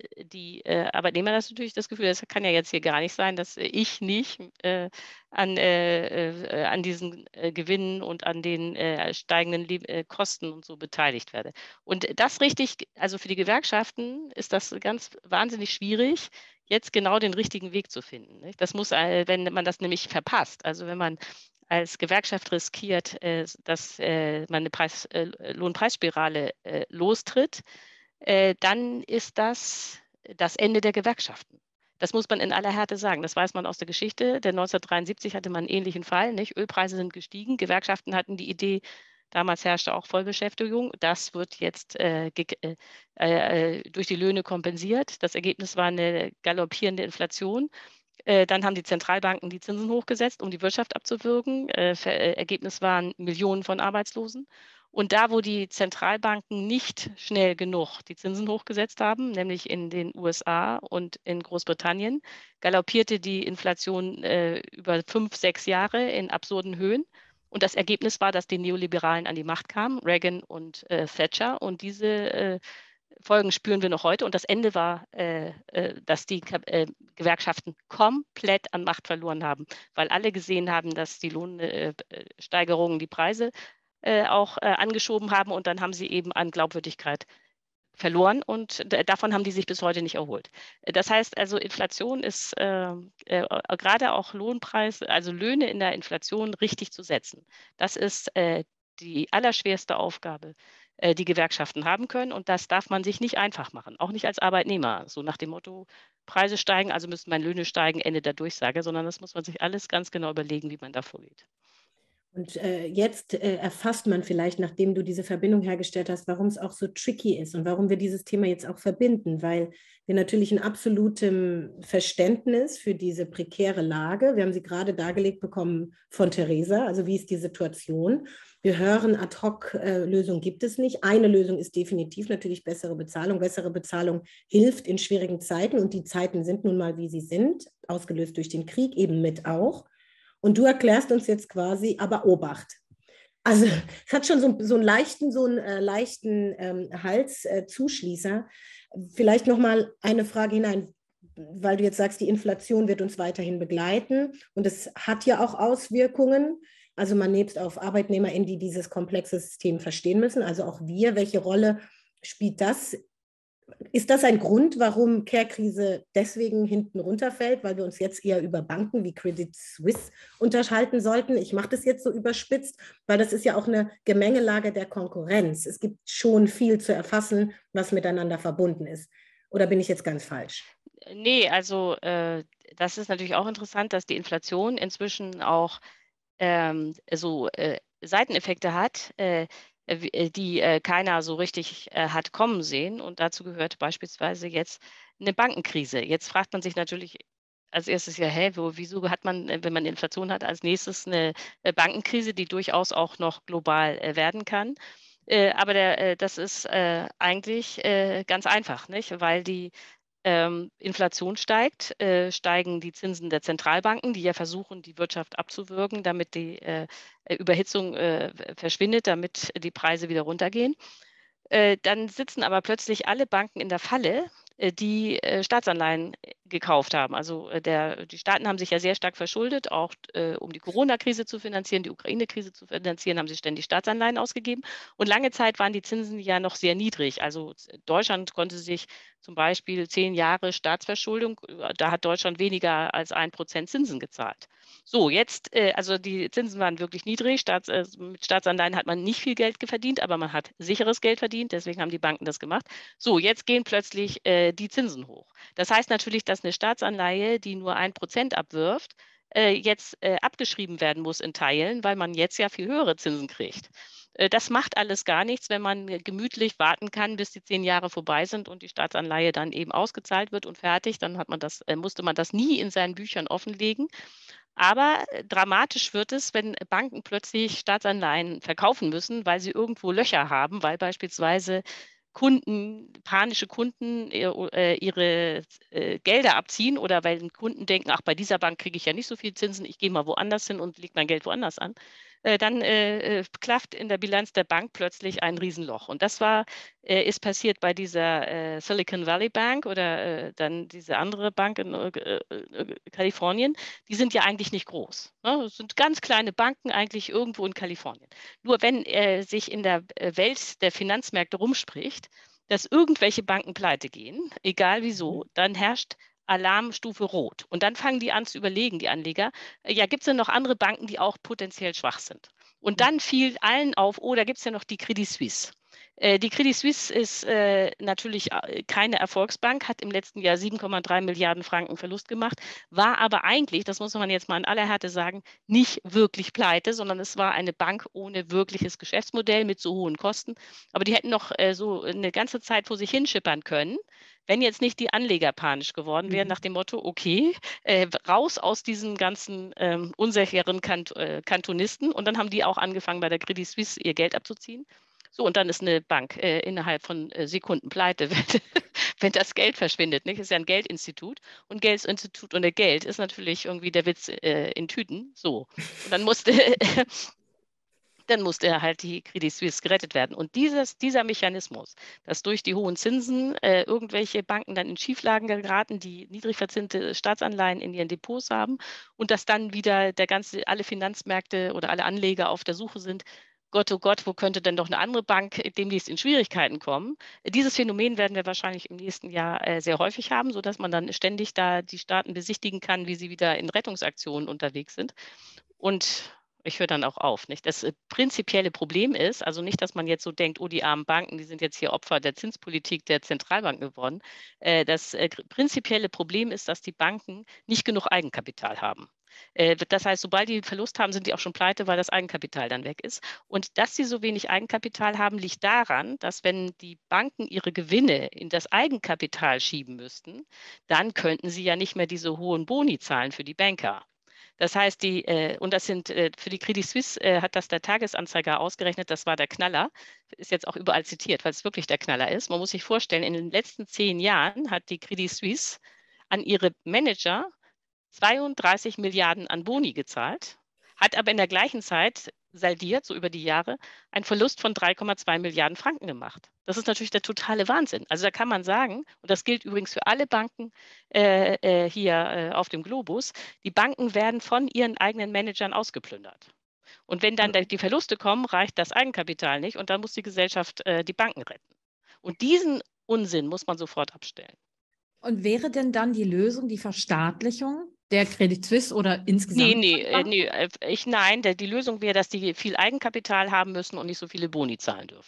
die äh, Arbeitnehmer das natürlich das Gefühl, das kann ja jetzt hier gar nicht sein, dass ich nicht äh, an, äh, äh, an diesen äh, Gewinnen und an den äh, steigenden Leb äh, Kosten und so beteiligt werde. Und das richtig, also für die Gewerkschaften ist das ganz wahnsinnig schwierig, jetzt genau den richtigen Weg zu finden. Nicht? Das muss, äh, wenn man das nämlich verpasst, also wenn man als Gewerkschaft riskiert, äh, dass äh, man eine Preis, äh, Lohnpreisspirale äh, lostritt, äh, dann ist das das Ende der Gewerkschaften. Das muss man in aller Härte sagen. Das weiß man aus der Geschichte. Denn neunzehnhundertdreiundsiebzig hatte man einen ähnlichen Fall. Nicht? Ölpreise sind gestiegen. Gewerkschaften hatten die Idee, Damals herrschte auch Vollbeschäftigung. Das wird jetzt äh, äh, äh, durch die Löhne kompensiert. Das Ergebnis war eine galoppierende Inflation. Äh, dann haben die Zentralbanken die Zinsen hochgesetzt, um die Wirtschaft abzuwürgen. Äh, Ergebnis waren Millionen von Arbeitslosen. Und da, wo die Zentralbanken nicht schnell genug die Zinsen hochgesetzt haben, nämlich in den U S A und in Großbritannien, galoppierte die Inflation äh, über fünf, sechs Jahre in absurden Höhen. Und das Ergebnis war, dass die Neoliberalen an die Macht kamen, Reagan und äh, Thatcher. Und diese äh, Folgen spüren wir noch heute. Und das Ende war, äh, äh, dass die äh, Gewerkschaften komplett an Macht verloren haben, weil alle gesehen haben, dass die Lohnsteigerungen die Preise äh, auch äh, angeschoben haben. Und dann haben sie eben an Glaubwürdigkeit verloren. Und davon haben die sich bis heute nicht erholt. Das heißt also, Inflation ist äh, äh, gerade auch Lohnpreise, also Löhne in der Inflation richtig zu setzen. Das ist äh, die allerschwerste Aufgabe, äh, die Gewerkschaften haben können. Und das darf man sich nicht einfach machen, auch nicht als Arbeitnehmer. So nach dem Motto, Preise steigen, also müssen meine Löhne steigen, Ende der Durchsage, sondern das muss man sich alles ganz genau überlegen, wie man da vorgeht. Und äh, jetzt äh, erfasst man vielleicht, nachdem du diese Verbindung hergestellt hast, warum es auch so tricky ist und warum wir dieses Thema jetzt auch verbinden, weil wir natürlich ein absolutes Verständnis für diese prekäre Lage, wir haben sie gerade dargelegt bekommen von Theresa, also wie ist die Situation. Wir hören, Ad-hoc-Lösung gibt es nicht. Eine Lösung ist definitiv natürlich bessere Bezahlung. Bessere Bezahlung hilft in schwierigen Zeiten und die Zeiten sind nun mal, wie sie sind, ausgelöst durch den Krieg eben mit auch. Und du erklärst uns jetzt quasi, aber Obacht. Also es hat schon so, so einen leichten, so einen äh, leichten ähm, Halszuschließer. Äh, Vielleicht nochmal eine Frage hinein, weil du jetzt sagst, die Inflation wird uns weiterhin begleiten. Und es hat ja auch Auswirkungen. Also man nebst auf ArbeitnehmerInnen, die dieses komplexe System verstehen müssen. Also auch wir, welche Rolle spielt das? Ist das ein Grund, warum Care-Krise deswegen hinten runterfällt, weil wir uns jetzt eher über Banken wie Credit Suisse unterhalten sollten? Ich mache das jetzt so überspitzt, weil das ist ja auch eine Gemengelage der Konkurrenz. Es gibt schon viel zu erfassen, was miteinander verbunden ist. Oder bin ich jetzt ganz falsch? Nee, also äh, das ist natürlich auch interessant, dass die Inflation inzwischen auch ähm, so äh, Seiteneffekte hat, äh, die äh, keiner so richtig äh, hat kommen sehen. Und dazu gehört beispielsweise jetzt eine Bankenkrise. Jetzt fragt man sich natürlich als erstes ja, hä, wo, wieso hat man, wenn man Inflation hat, als nächstes eine Bankenkrise, die durchaus auch noch global äh, werden kann. Äh, aber der, äh, das ist äh, eigentlich äh, ganz einfach, nicht? Weil die ähm, Inflation steigt, äh, steigen die Zinsen der Zentralbanken, die ja versuchen, die Wirtschaft abzuwürgen, damit die äh, Überhitzung äh, verschwindet, damit die Preise wieder runtergehen. Äh, dann sitzen aber plötzlich alle Banken in der Falle, äh, die äh, Staatsanleihen gekauft haben. Also äh, der, die Staaten haben sich ja sehr stark verschuldet, auch äh, um die Corona-Krise zu finanzieren, die Ukraine-Krise zu finanzieren, haben sie ständig Staatsanleihen ausgegeben. Und lange Zeit waren die Zinsen ja noch sehr niedrig. Also Deutschland konnte sich zum Beispiel zehn Jahre Staatsverschuldung, da hat Deutschland weniger als ein Prozent Zinsen gezahlt. So, jetzt, äh, also die Zinsen waren wirklich niedrig. Staats, äh, mit Staatsanleihen hat man nicht viel Geld verdient, aber man hat sicheres Geld verdient. Deswegen haben die Banken das gemacht. So, jetzt gehen plötzlich äh, die Zinsen hoch. Das heißt natürlich, dass eine Staatsanleihe, die nur ein Prozent abwirft, äh, jetzt äh, abgeschrieben werden muss in Teilen, weil man jetzt ja viel höhere Zinsen kriegt. Äh, das macht alles gar nichts, wenn man gemütlich warten kann, bis die zehn Jahre vorbei sind und die Staatsanleihe dann eben ausgezahlt wird und fertig. Dann hat man das, äh, musste man das nie in seinen Büchern offenlegen. Aber dramatisch wird es, wenn Banken plötzlich Staatsanleihen verkaufen müssen, weil sie irgendwo Löcher haben, weil beispielsweise Kunden, panische Kunden äh, ihre äh, Gelder abziehen oder weil Kunden denken, ach, bei dieser Bank kriege ich ja nicht so viel Zinsen, ich gehe mal woanders hin und lege mein Geld woanders an. Äh, dann äh, klafft in der Bilanz der Bank plötzlich ein Riesenloch. Und das war, äh, ist passiert bei dieser äh, Silicon Valley Bank oder äh, dann diese andere Bank in äh, Kalifornien. Die sind ja eigentlich nicht groß. Ne? Das sind ganz kleine Banken eigentlich irgendwo in Kalifornien. Nur wenn äh, sich in der Welt der Finanzmärkte rumspricht, dass irgendwelche Banken pleite gehen, egal wieso, dann herrscht Alarmstufe Rot. Und dann fangen die an zu überlegen, die Anleger, ja, gibt es denn noch andere Banken, die auch potenziell schwach sind? Und dann fiel allen auf, oh, da gibt es ja noch die Credit Suisse. Äh, die Credit Suisse ist äh, natürlich äh, keine Erfolgsbank, hat im letzten Jahr sieben Komma drei Milliarden Franken Verlust gemacht, war aber eigentlich, das muss man jetzt mal in aller Härte sagen, nicht wirklich pleite, sondern es war eine Bank ohne wirkliches Geschäftsmodell mit so hohen Kosten. Aber die hätten noch äh, so eine ganze Zeit vor sich hinschippern können, wenn jetzt nicht die Anleger panisch geworden wären, Mhm. nach dem Motto, okay, äh, raus aus diesen ganzen ähm, unsicheren Kant äh, Kantonisten. Und dann haben die auch angefangen, bei der Credit Suisse ihr Geld abzuziehen. So, und dann ist eine Bank äh, innerhalb von äh, Sekunden pleite, wenn, wenn das Geld verschwindet. Nicht? Es ist ja ein Geldinstitut. Und Geldinstitut ohne Geld ist natürlich irgendwie der Witz äh, in Tüten. So. Und dann musste, dann musste halt die Credit Suisse gerettet werden. Und dieses, dieser Mechanismus, dass durch die hohen Zinsen äh, irgendwelche Banken dann in Schieflagen geraten, die niedrig verzinste Staatsanleihen in ihren Depots haben und dass dann wieder der ganze, alle Finanzmärkte oder alle Anleger auf der Suche sind, Gott, oh Gott, wo könnte denn doch eine andere Bank demnächst in Schwierigkeiten kommen? Dieses Phänomen werden wir wahrscheinlich im nächsten Jahr äh, sehr häufig haben, sodass man dann ständig da die Staaten besichtigen kann, wie sie wieder in Rettungsaktionen unterwegs sind. Und ich höre dann auch auf. Nicht? Das äh, prinzipielle Problem ist, also nicht, dass man jetzt so denkt, oh, die armen Banken, die sind jetzt hier Opfer der Zinspolitik der Zentralbank geworden. Äh, das äh, prinzipielle Problem ist, dass die Banken nicht genug Eigenkapital haben. Äh, das heißt, sobald die Verlust haben, sind die auch schon pleite, weil das Eigenkapital dann weg ist. Und dass sie so wenig Eigenkapital haben, liegt daran, dass wenn die Banken ihre Gewinne in das Eigenkapital schieben müssten, dann könnten sie ja nicht mehr diese hohen Boni zahlen für die Banker. Das heißt, die, äh, und das sind äh, für die Credit Suisse äh, hat das der Tagesanzeiger ausgerechnet, das war der Knaller, ist jetzt auch überall zitiert, weil es wirklich der Knaller ist. Man muss sich vorstellen, in den letzten zehn Jahren hat die Credit Suisse an ihre Manager zweiunddreißig Milliarden an Boni gezahlt, hat aber in der gleichen Zeit saldiert, so über die Jahre, einen Verlust von drei Komma zwei Milliarden Franken gemacht. Das ist natürlich der totale Wahnsinn. Also da kann man sagen, und das gilt übrigens für alle Banken äh, äh, hier äh, auf dem Globus, die Banken werden von ihren eigenen Managern ausgeplündert. Und wenn dann die Verluste kommen, reicht das Eigenkapital nicht und dann muss die Gesellschaft äh, die Banken retten. Und diesen Unsinn muss man sofort abstellen. Und wäre denn dann die Lösung die Verstaatlichung der Credit Suisse oder insgesamt? Nee, nee, äh, nee äh, ich, nein, der, die Lösung wäre, dass die viel Eigenkapital haben müssen und nicht so viele Boni zahlen dürfen.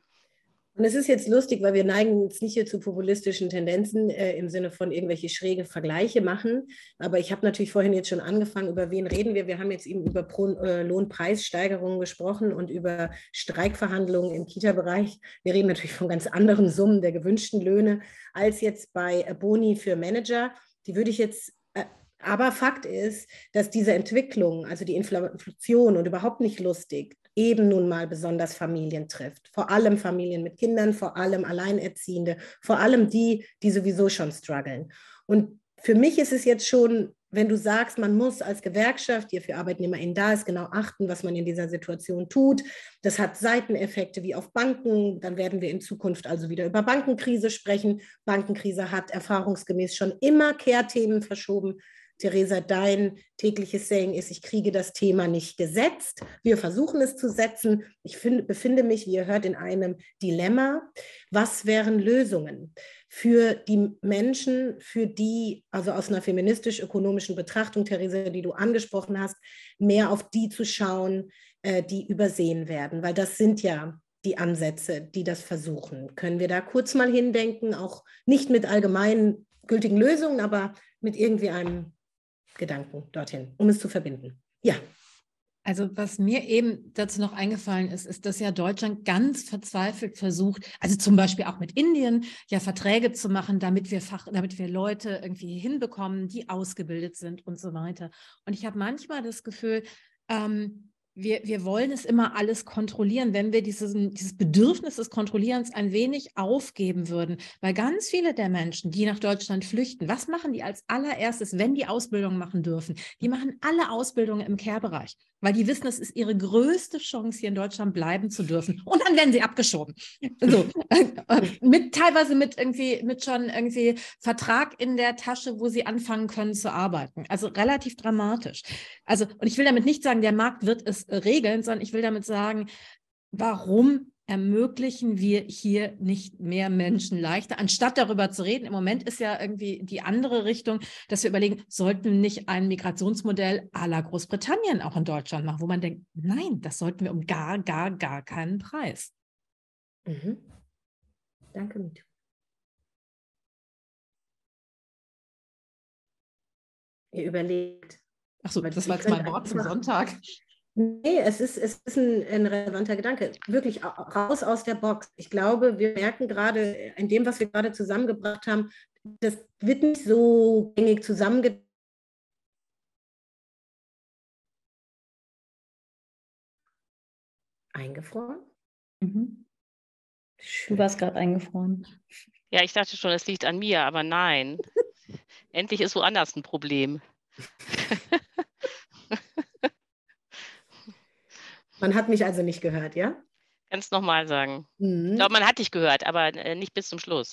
Und es ist jetzt lustig, weil wir neigen jetzt nicht hier zu populistischen Tendenzen äh, im Sinne von irgendwelche schräge Vergleiche machen. Aber ich habe natürlich vorhin jetzt schon angefangen, über wen reden wir? Wir haben jetzt eben über Pro, äh, Lohnpreissteigerungen gesprochen und über Streikverhandlungen im Kita-Bereich. Wir reden natürlich von ganz anderen Summen der gewünschten Löhne als jetzt bei äh, Boni für Manager. Die würde ich jetzt äh, aber Fakt ist, dass diese Entwicklung, also die Inflation und überhaupt nicht lustig, eben nun mal besonders Familien trifft. Vor allem Familien mit Kindern, vor allem Alleinerziehende, vor allem die, die sowieso schon strugglen. Und für mich ist es jetzt schon, wenn du sagst, man muss als Gewerkschaft, die für ArbeitnehmerInnen da ist, genau achten, was man in dieser Situation tut. Das hat Seiteneffekte wie auf Banken. Dann werden wir in Zukunft also wieder über Bankenkrise sprechen. Bankenkrise hat erfahrungsgemäß schon immer Kehrthemen verschoben. Theresa, dein tägliches Saying ist, ich kriege das Thema nicht gesetzt. Wir versuchen es zu setzen. Ich find, befinde mich, wie ihr hört, in einem Dilemma. Was wären Lösungen für die Menschen, für die, also aus einer feministisch-ökonomischen Betrachtung, Theresa, die du angesprochen hast, mehr auf die zu schauen, äh, die übersehen werden? Weil das sind ja die Ansätze, die das versuchen. Können wir da kurz mal hindenken, auch nicht mit allgemein gültigen Lösungen, aber mit irgendwie einem Gedanken dorthin, um es zu verbinden. Ja. Also was mir eben dazu noch eingefallen ist, ist, dass ja Deutschland ganz verzweifelt versucht, also zum Beispiel auch mit Indien, ja Verträge zu machen, damit wir Fach, damit wir Leute irgendwie hinbekommen, die ausgebildet sind und so weiter. Und ich habe manchmal das Gefühl, ähm, Wir, wir wollen es immer alles kontrollieren, wenn wir dieses, dieses Bedürfnis des Kontrollierens ein wenig aufgeben würden. Weil ganz viele der Menschen, die nach Deutschland flüchten, was machen die als allererstes, wenn die Ausbildung machen dürfen? Die machen alle Ausbildungen im Care-Bereich, weil die wissen, es ist ihre größte Chance, hier in Deutschland bleiben zu dürfen. Und dann werden sie abgeschoben. So, mit, teilweise mit, irgendwie, mit schon irgendwie Vertrag in der Tasche, wo sie anfangen können zu arbeiten. Also relativ dramatisch. Also, und ich will damit nicht sagen, der Markt wird es regeln, sondern ich will damit sagen, warum ermöglichen wir hier nicht mehr Menschen leichter, anstatt darüber zu reden. Im Moment ist ja irgendwie die andere Richtung, dass wir überlegen, sollten wir nicht ein Migrationsmodell à la Großbritannien auch in Deutschland machen, wo man denkt, nein, das sollten wir um gar, gar, gar keinen Preis. Mhm. Danke, Mitu. Ihr überlegt. Ach so, Aber das ihr war jetzt könnt mein Wort zum einfach- Sonntag. Nee, es ist, es ist ein, ein relevanter Gedanke. Wirklich au- raus aus der Box. Ich glaube, wir merken gerade in dem, was wir gerade zusammengebracht haben, das wird nicht so gängig zusammengebracht. Eingefroren? Mhm. Du Schön. warst gerade eingefroren. Ja, ich dachte schon, es liegt an mir, aber nein. Endlich ist woanders ein Problem. Man hat mich also nicht gehört, ja? Kannst nochmal sagen. Ich Mhm. glaube, man hat dich gehört, aber äh, nicht bis zum Schluss.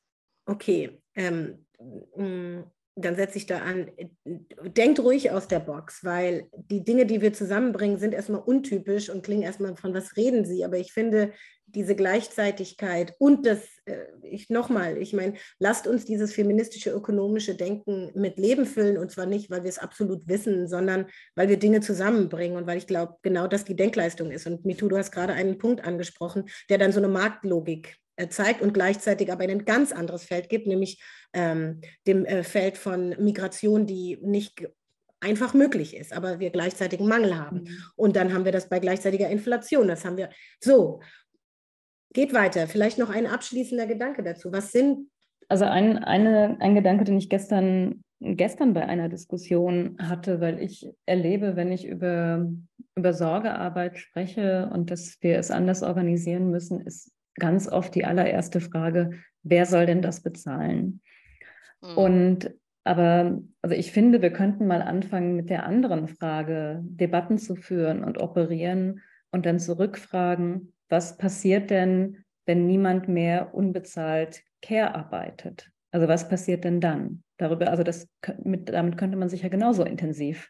Okay, ähm, mh, dann setze ich da an. Denkt ruhig aus der Box, weil die Dinge, die wir zusammenbringen, sind erstmal untypisch und klingen erstmal von was reden sie. Aber ich finde diese Gleichzeitigkeit und das, äh, ich nochmal, ich meine, lasst uns dieses feministische, ökonomische Denken mit Leben füllen und zwar nicht, weil wir es absolut wissen, sondern weil wir Dinge zusammenbringen und weil ich glaube, genau das die Denkleistung ist. Und Mitu, du hast gerade einen Punkt angesprochen, der dann so eine Marktlogik zeigt und gleichzeitig aber in ein ganz anderes Feld gibt, nämlich ähm, dem äh, Feld von Migration, die nicht einfach möglich ist, aber wir gleichzeitig einen Mangel haben. Mhm. Und dann haben wir das bei gleichzeitiger Inflation. Das haben wir so. Geht weiter. Vielleicht noch ein abschließender Gedanke dazu. Was sind. Also ein, eine, ein Gedanke, den ich gestern, gestern bei einer Diskussion hatte, weil ich erlebe, wenn ich über, über Sorgearbeit spreche und dass wir es anders organisieren müssen, ist ganz oft die allererste Frage, wer soll denn das bezahlen? Hm. Und aber, also ich finde, wir könnten mal anfangen mit der anderen Frage, Debatten zu führen und operieren und dann zurückfragen, was passiert denn, wenn niemand mehr unbezahlt Care arbeitet? Also was passiert denn dann? Darüber, also das, mit, damit könnte man sich ja genauso intensiv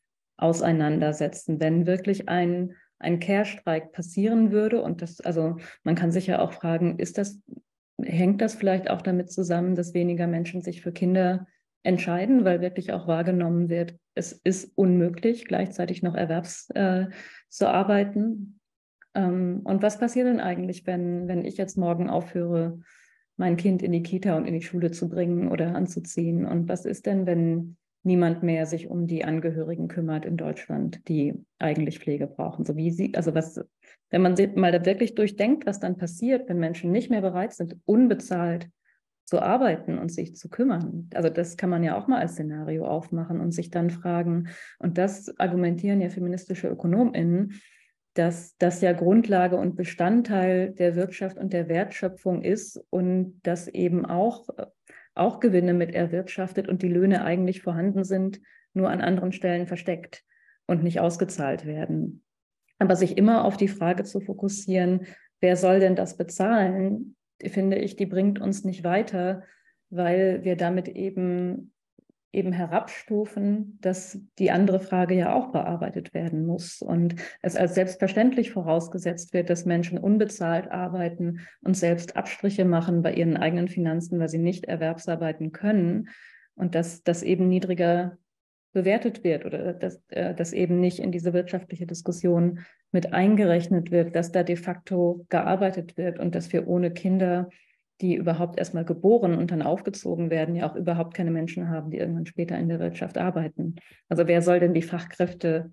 auseinandersetzen, wenn wirklich ein, ein Care-Streik passieren würde. Und das, also man kann sich ja auch fragen, ist das, hängt das vielleicht auch damit zusammen, dass weniger Menschen sich für Kinder entscheiden, weil wirklich auch wahrgenommen wird, es ist unmöglich, gleichzeitig noch erwerbs äh, zu arbeiten. Ähm, und was passiert denn eigentlich, wenn, wenn ich jetzt morgen aufhöre, mein Kind in die Kita und in die Schule zu bringen oder anzuziehen? Und was ist denn, wenn niemand mehr sich um die Angehörigen kümmert in Deutschland, die eigentlich Pflege brauchen? So wie sie, also was, wenn man mal da wirklich durchdenkt, was dann passiert, wenn Menschen nicht mehr bereit sind, unbezahlt zu arbeiten und sich zu kümmern. Also das kann man ja auch mal als Szenario aufmachen und sich dann fragen, und das argumentieren ja feministische ÖkonomInnen, dass das ja Grundlage und Bestandteil der Wirtschaft und der Wertschöpfung ist und dass eben auch, auch Gewinne mit erwirtschaftet und die Löhne eigentlich vorhanden sind, nur an anderen Stellen versteckt und nicht ausgezahlt werden. Aber sich immer auf die Frage zu fokussieren, wer soll denn das bezahlen, finde ich, die bringt uns nicht weiter, weil wir damit eben, eben herabstufen, dass die andere Frage ja auch bearbeitet werden muss und es als selbstverständlich vorausgesetzt wird, dass Menschen unbezahlt arbeiten und selbst Abstriche machen bei ihren eigenen Finanzen, weil sie nicht erwerbsarbeiten können und dass das eben niedriger bewertet wird oder dass äh, das eben nicht in diese wirtschaftliche Diskussion mit eingerechnet wird, dass da de facto gearbeitet wird und dass wir ohne Kinder, die überhaupt erstmal geboren und dann aufgezogen werden, ja auch überhaupt keine Menschen haben, die irgendwann später in der Wirtschaft arbeiten. Also wer soll denn die Fachkräfte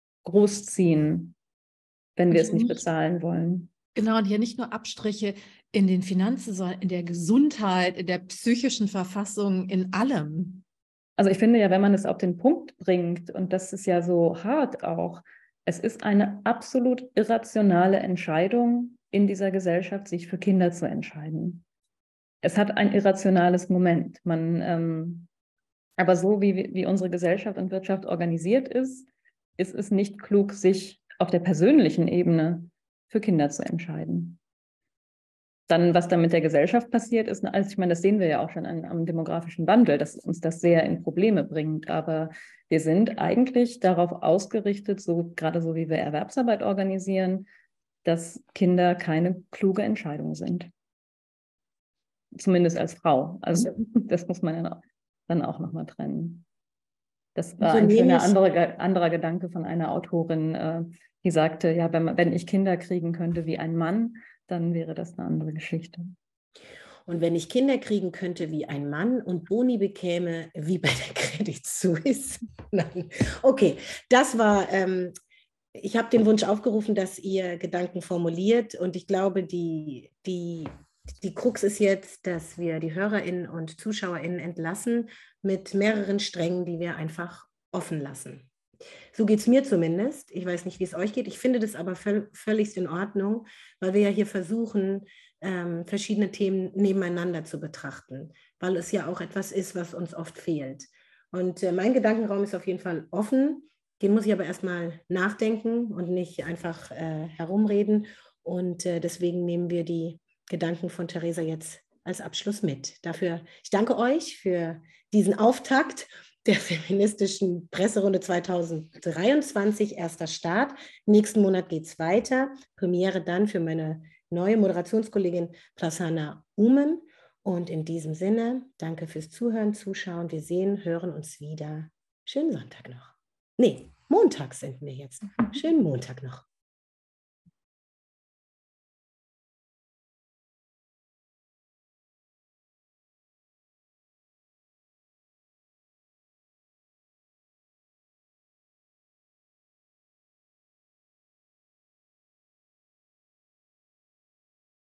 großziehen, wenn wir es nicht bezahlen wollen? Genau, und hier nicht nur Abstriche in den Finanzen, sondern in der Gesundheit, in der psychischen Verfassung, in allem. Also ich finde ja, wenn man es auf den Punkt bringt, und das ist ja so hart auch, es ist eine absolut irrationale Entscheidung in dieser Gesellschaft, sich für Kinder zu entscheiden. Es hat ein irrationales Moment. Man, ähm, aber so wie, wie unsere Gesellschaft und Wirtschaft organisiert ist, ist es nicht klug, sich auf der persönlichen Ebene für Kinder zu entscheiden. Dann, was dann mit der Gesellschaft passiert, ist, also ich meine, das sehen wir ja auch schon an, am demografischen Wandel, dass uns das sehr in Probleme bringt. Aber wir sind eigentlich darauf ausgerichtet, so gerade so wie wir Erwerbsarbeit organisieren, dass Kinder keine kluge Entscheidung sind. Zumindest als Frau. Also das muss man ja dann auch nochmal trennen. Das war So ein schöner nehme ich- anderer, anderer Gedanke von einer Autorin, äh, die sagte, ja, wenn, man, wenn ich Kinder kriegen könnte wie ein Mann, dann wäre das eine andere Geschichte. Und wenn ich Kinder kriegen könnte wie ein Mann und Boni bekäme wie bei der Credit Suisse. Nein. Okay, das war, ähm, ich habe den Wunsch aufgerufen, dass ihr Gedanken formuliert und ich glaube, die, die, die Krux ist jetzt, dass wir die HörerInnen und ZuschauerInnen entlassen mit mehreren Strängen, die wir einfach offen lassen. So geht es mir zumindest. Ich weiß nicht, wie es euch geht. Ich finde das aber völ- völlig in Ordnung, weil wir ja hier versuchen, ähm, verschiedene Themen nebeneinander zu betrachten, weil es ja auch etwas ist, was uns oft fehlt. Und äh, mein Gedankenraum ist auf jeden Fall offen. Den muss ich aber erstmal nachdenken und nicht einfach äh, herumreden. Und äh, deswegen nehmen wir die Gedanken von Theresa jetzt als Abschluss mit. Dafür, ich danke euch für diesen Auftakt der feministischen Presserunde zweitausenddreiundzwanzig, erster Start. Nächsten Monat geht es weiter. Premiere dann für meine neue Moderationskollegin Prasanna Umen. Und in diesem Sinne, danke fürs Zuhören, Zuschauen. Wir sehen, hören uns wieder. Schönen Sonntag noch. Nee, Montag sind wir jetzt. Schönen Montag noch.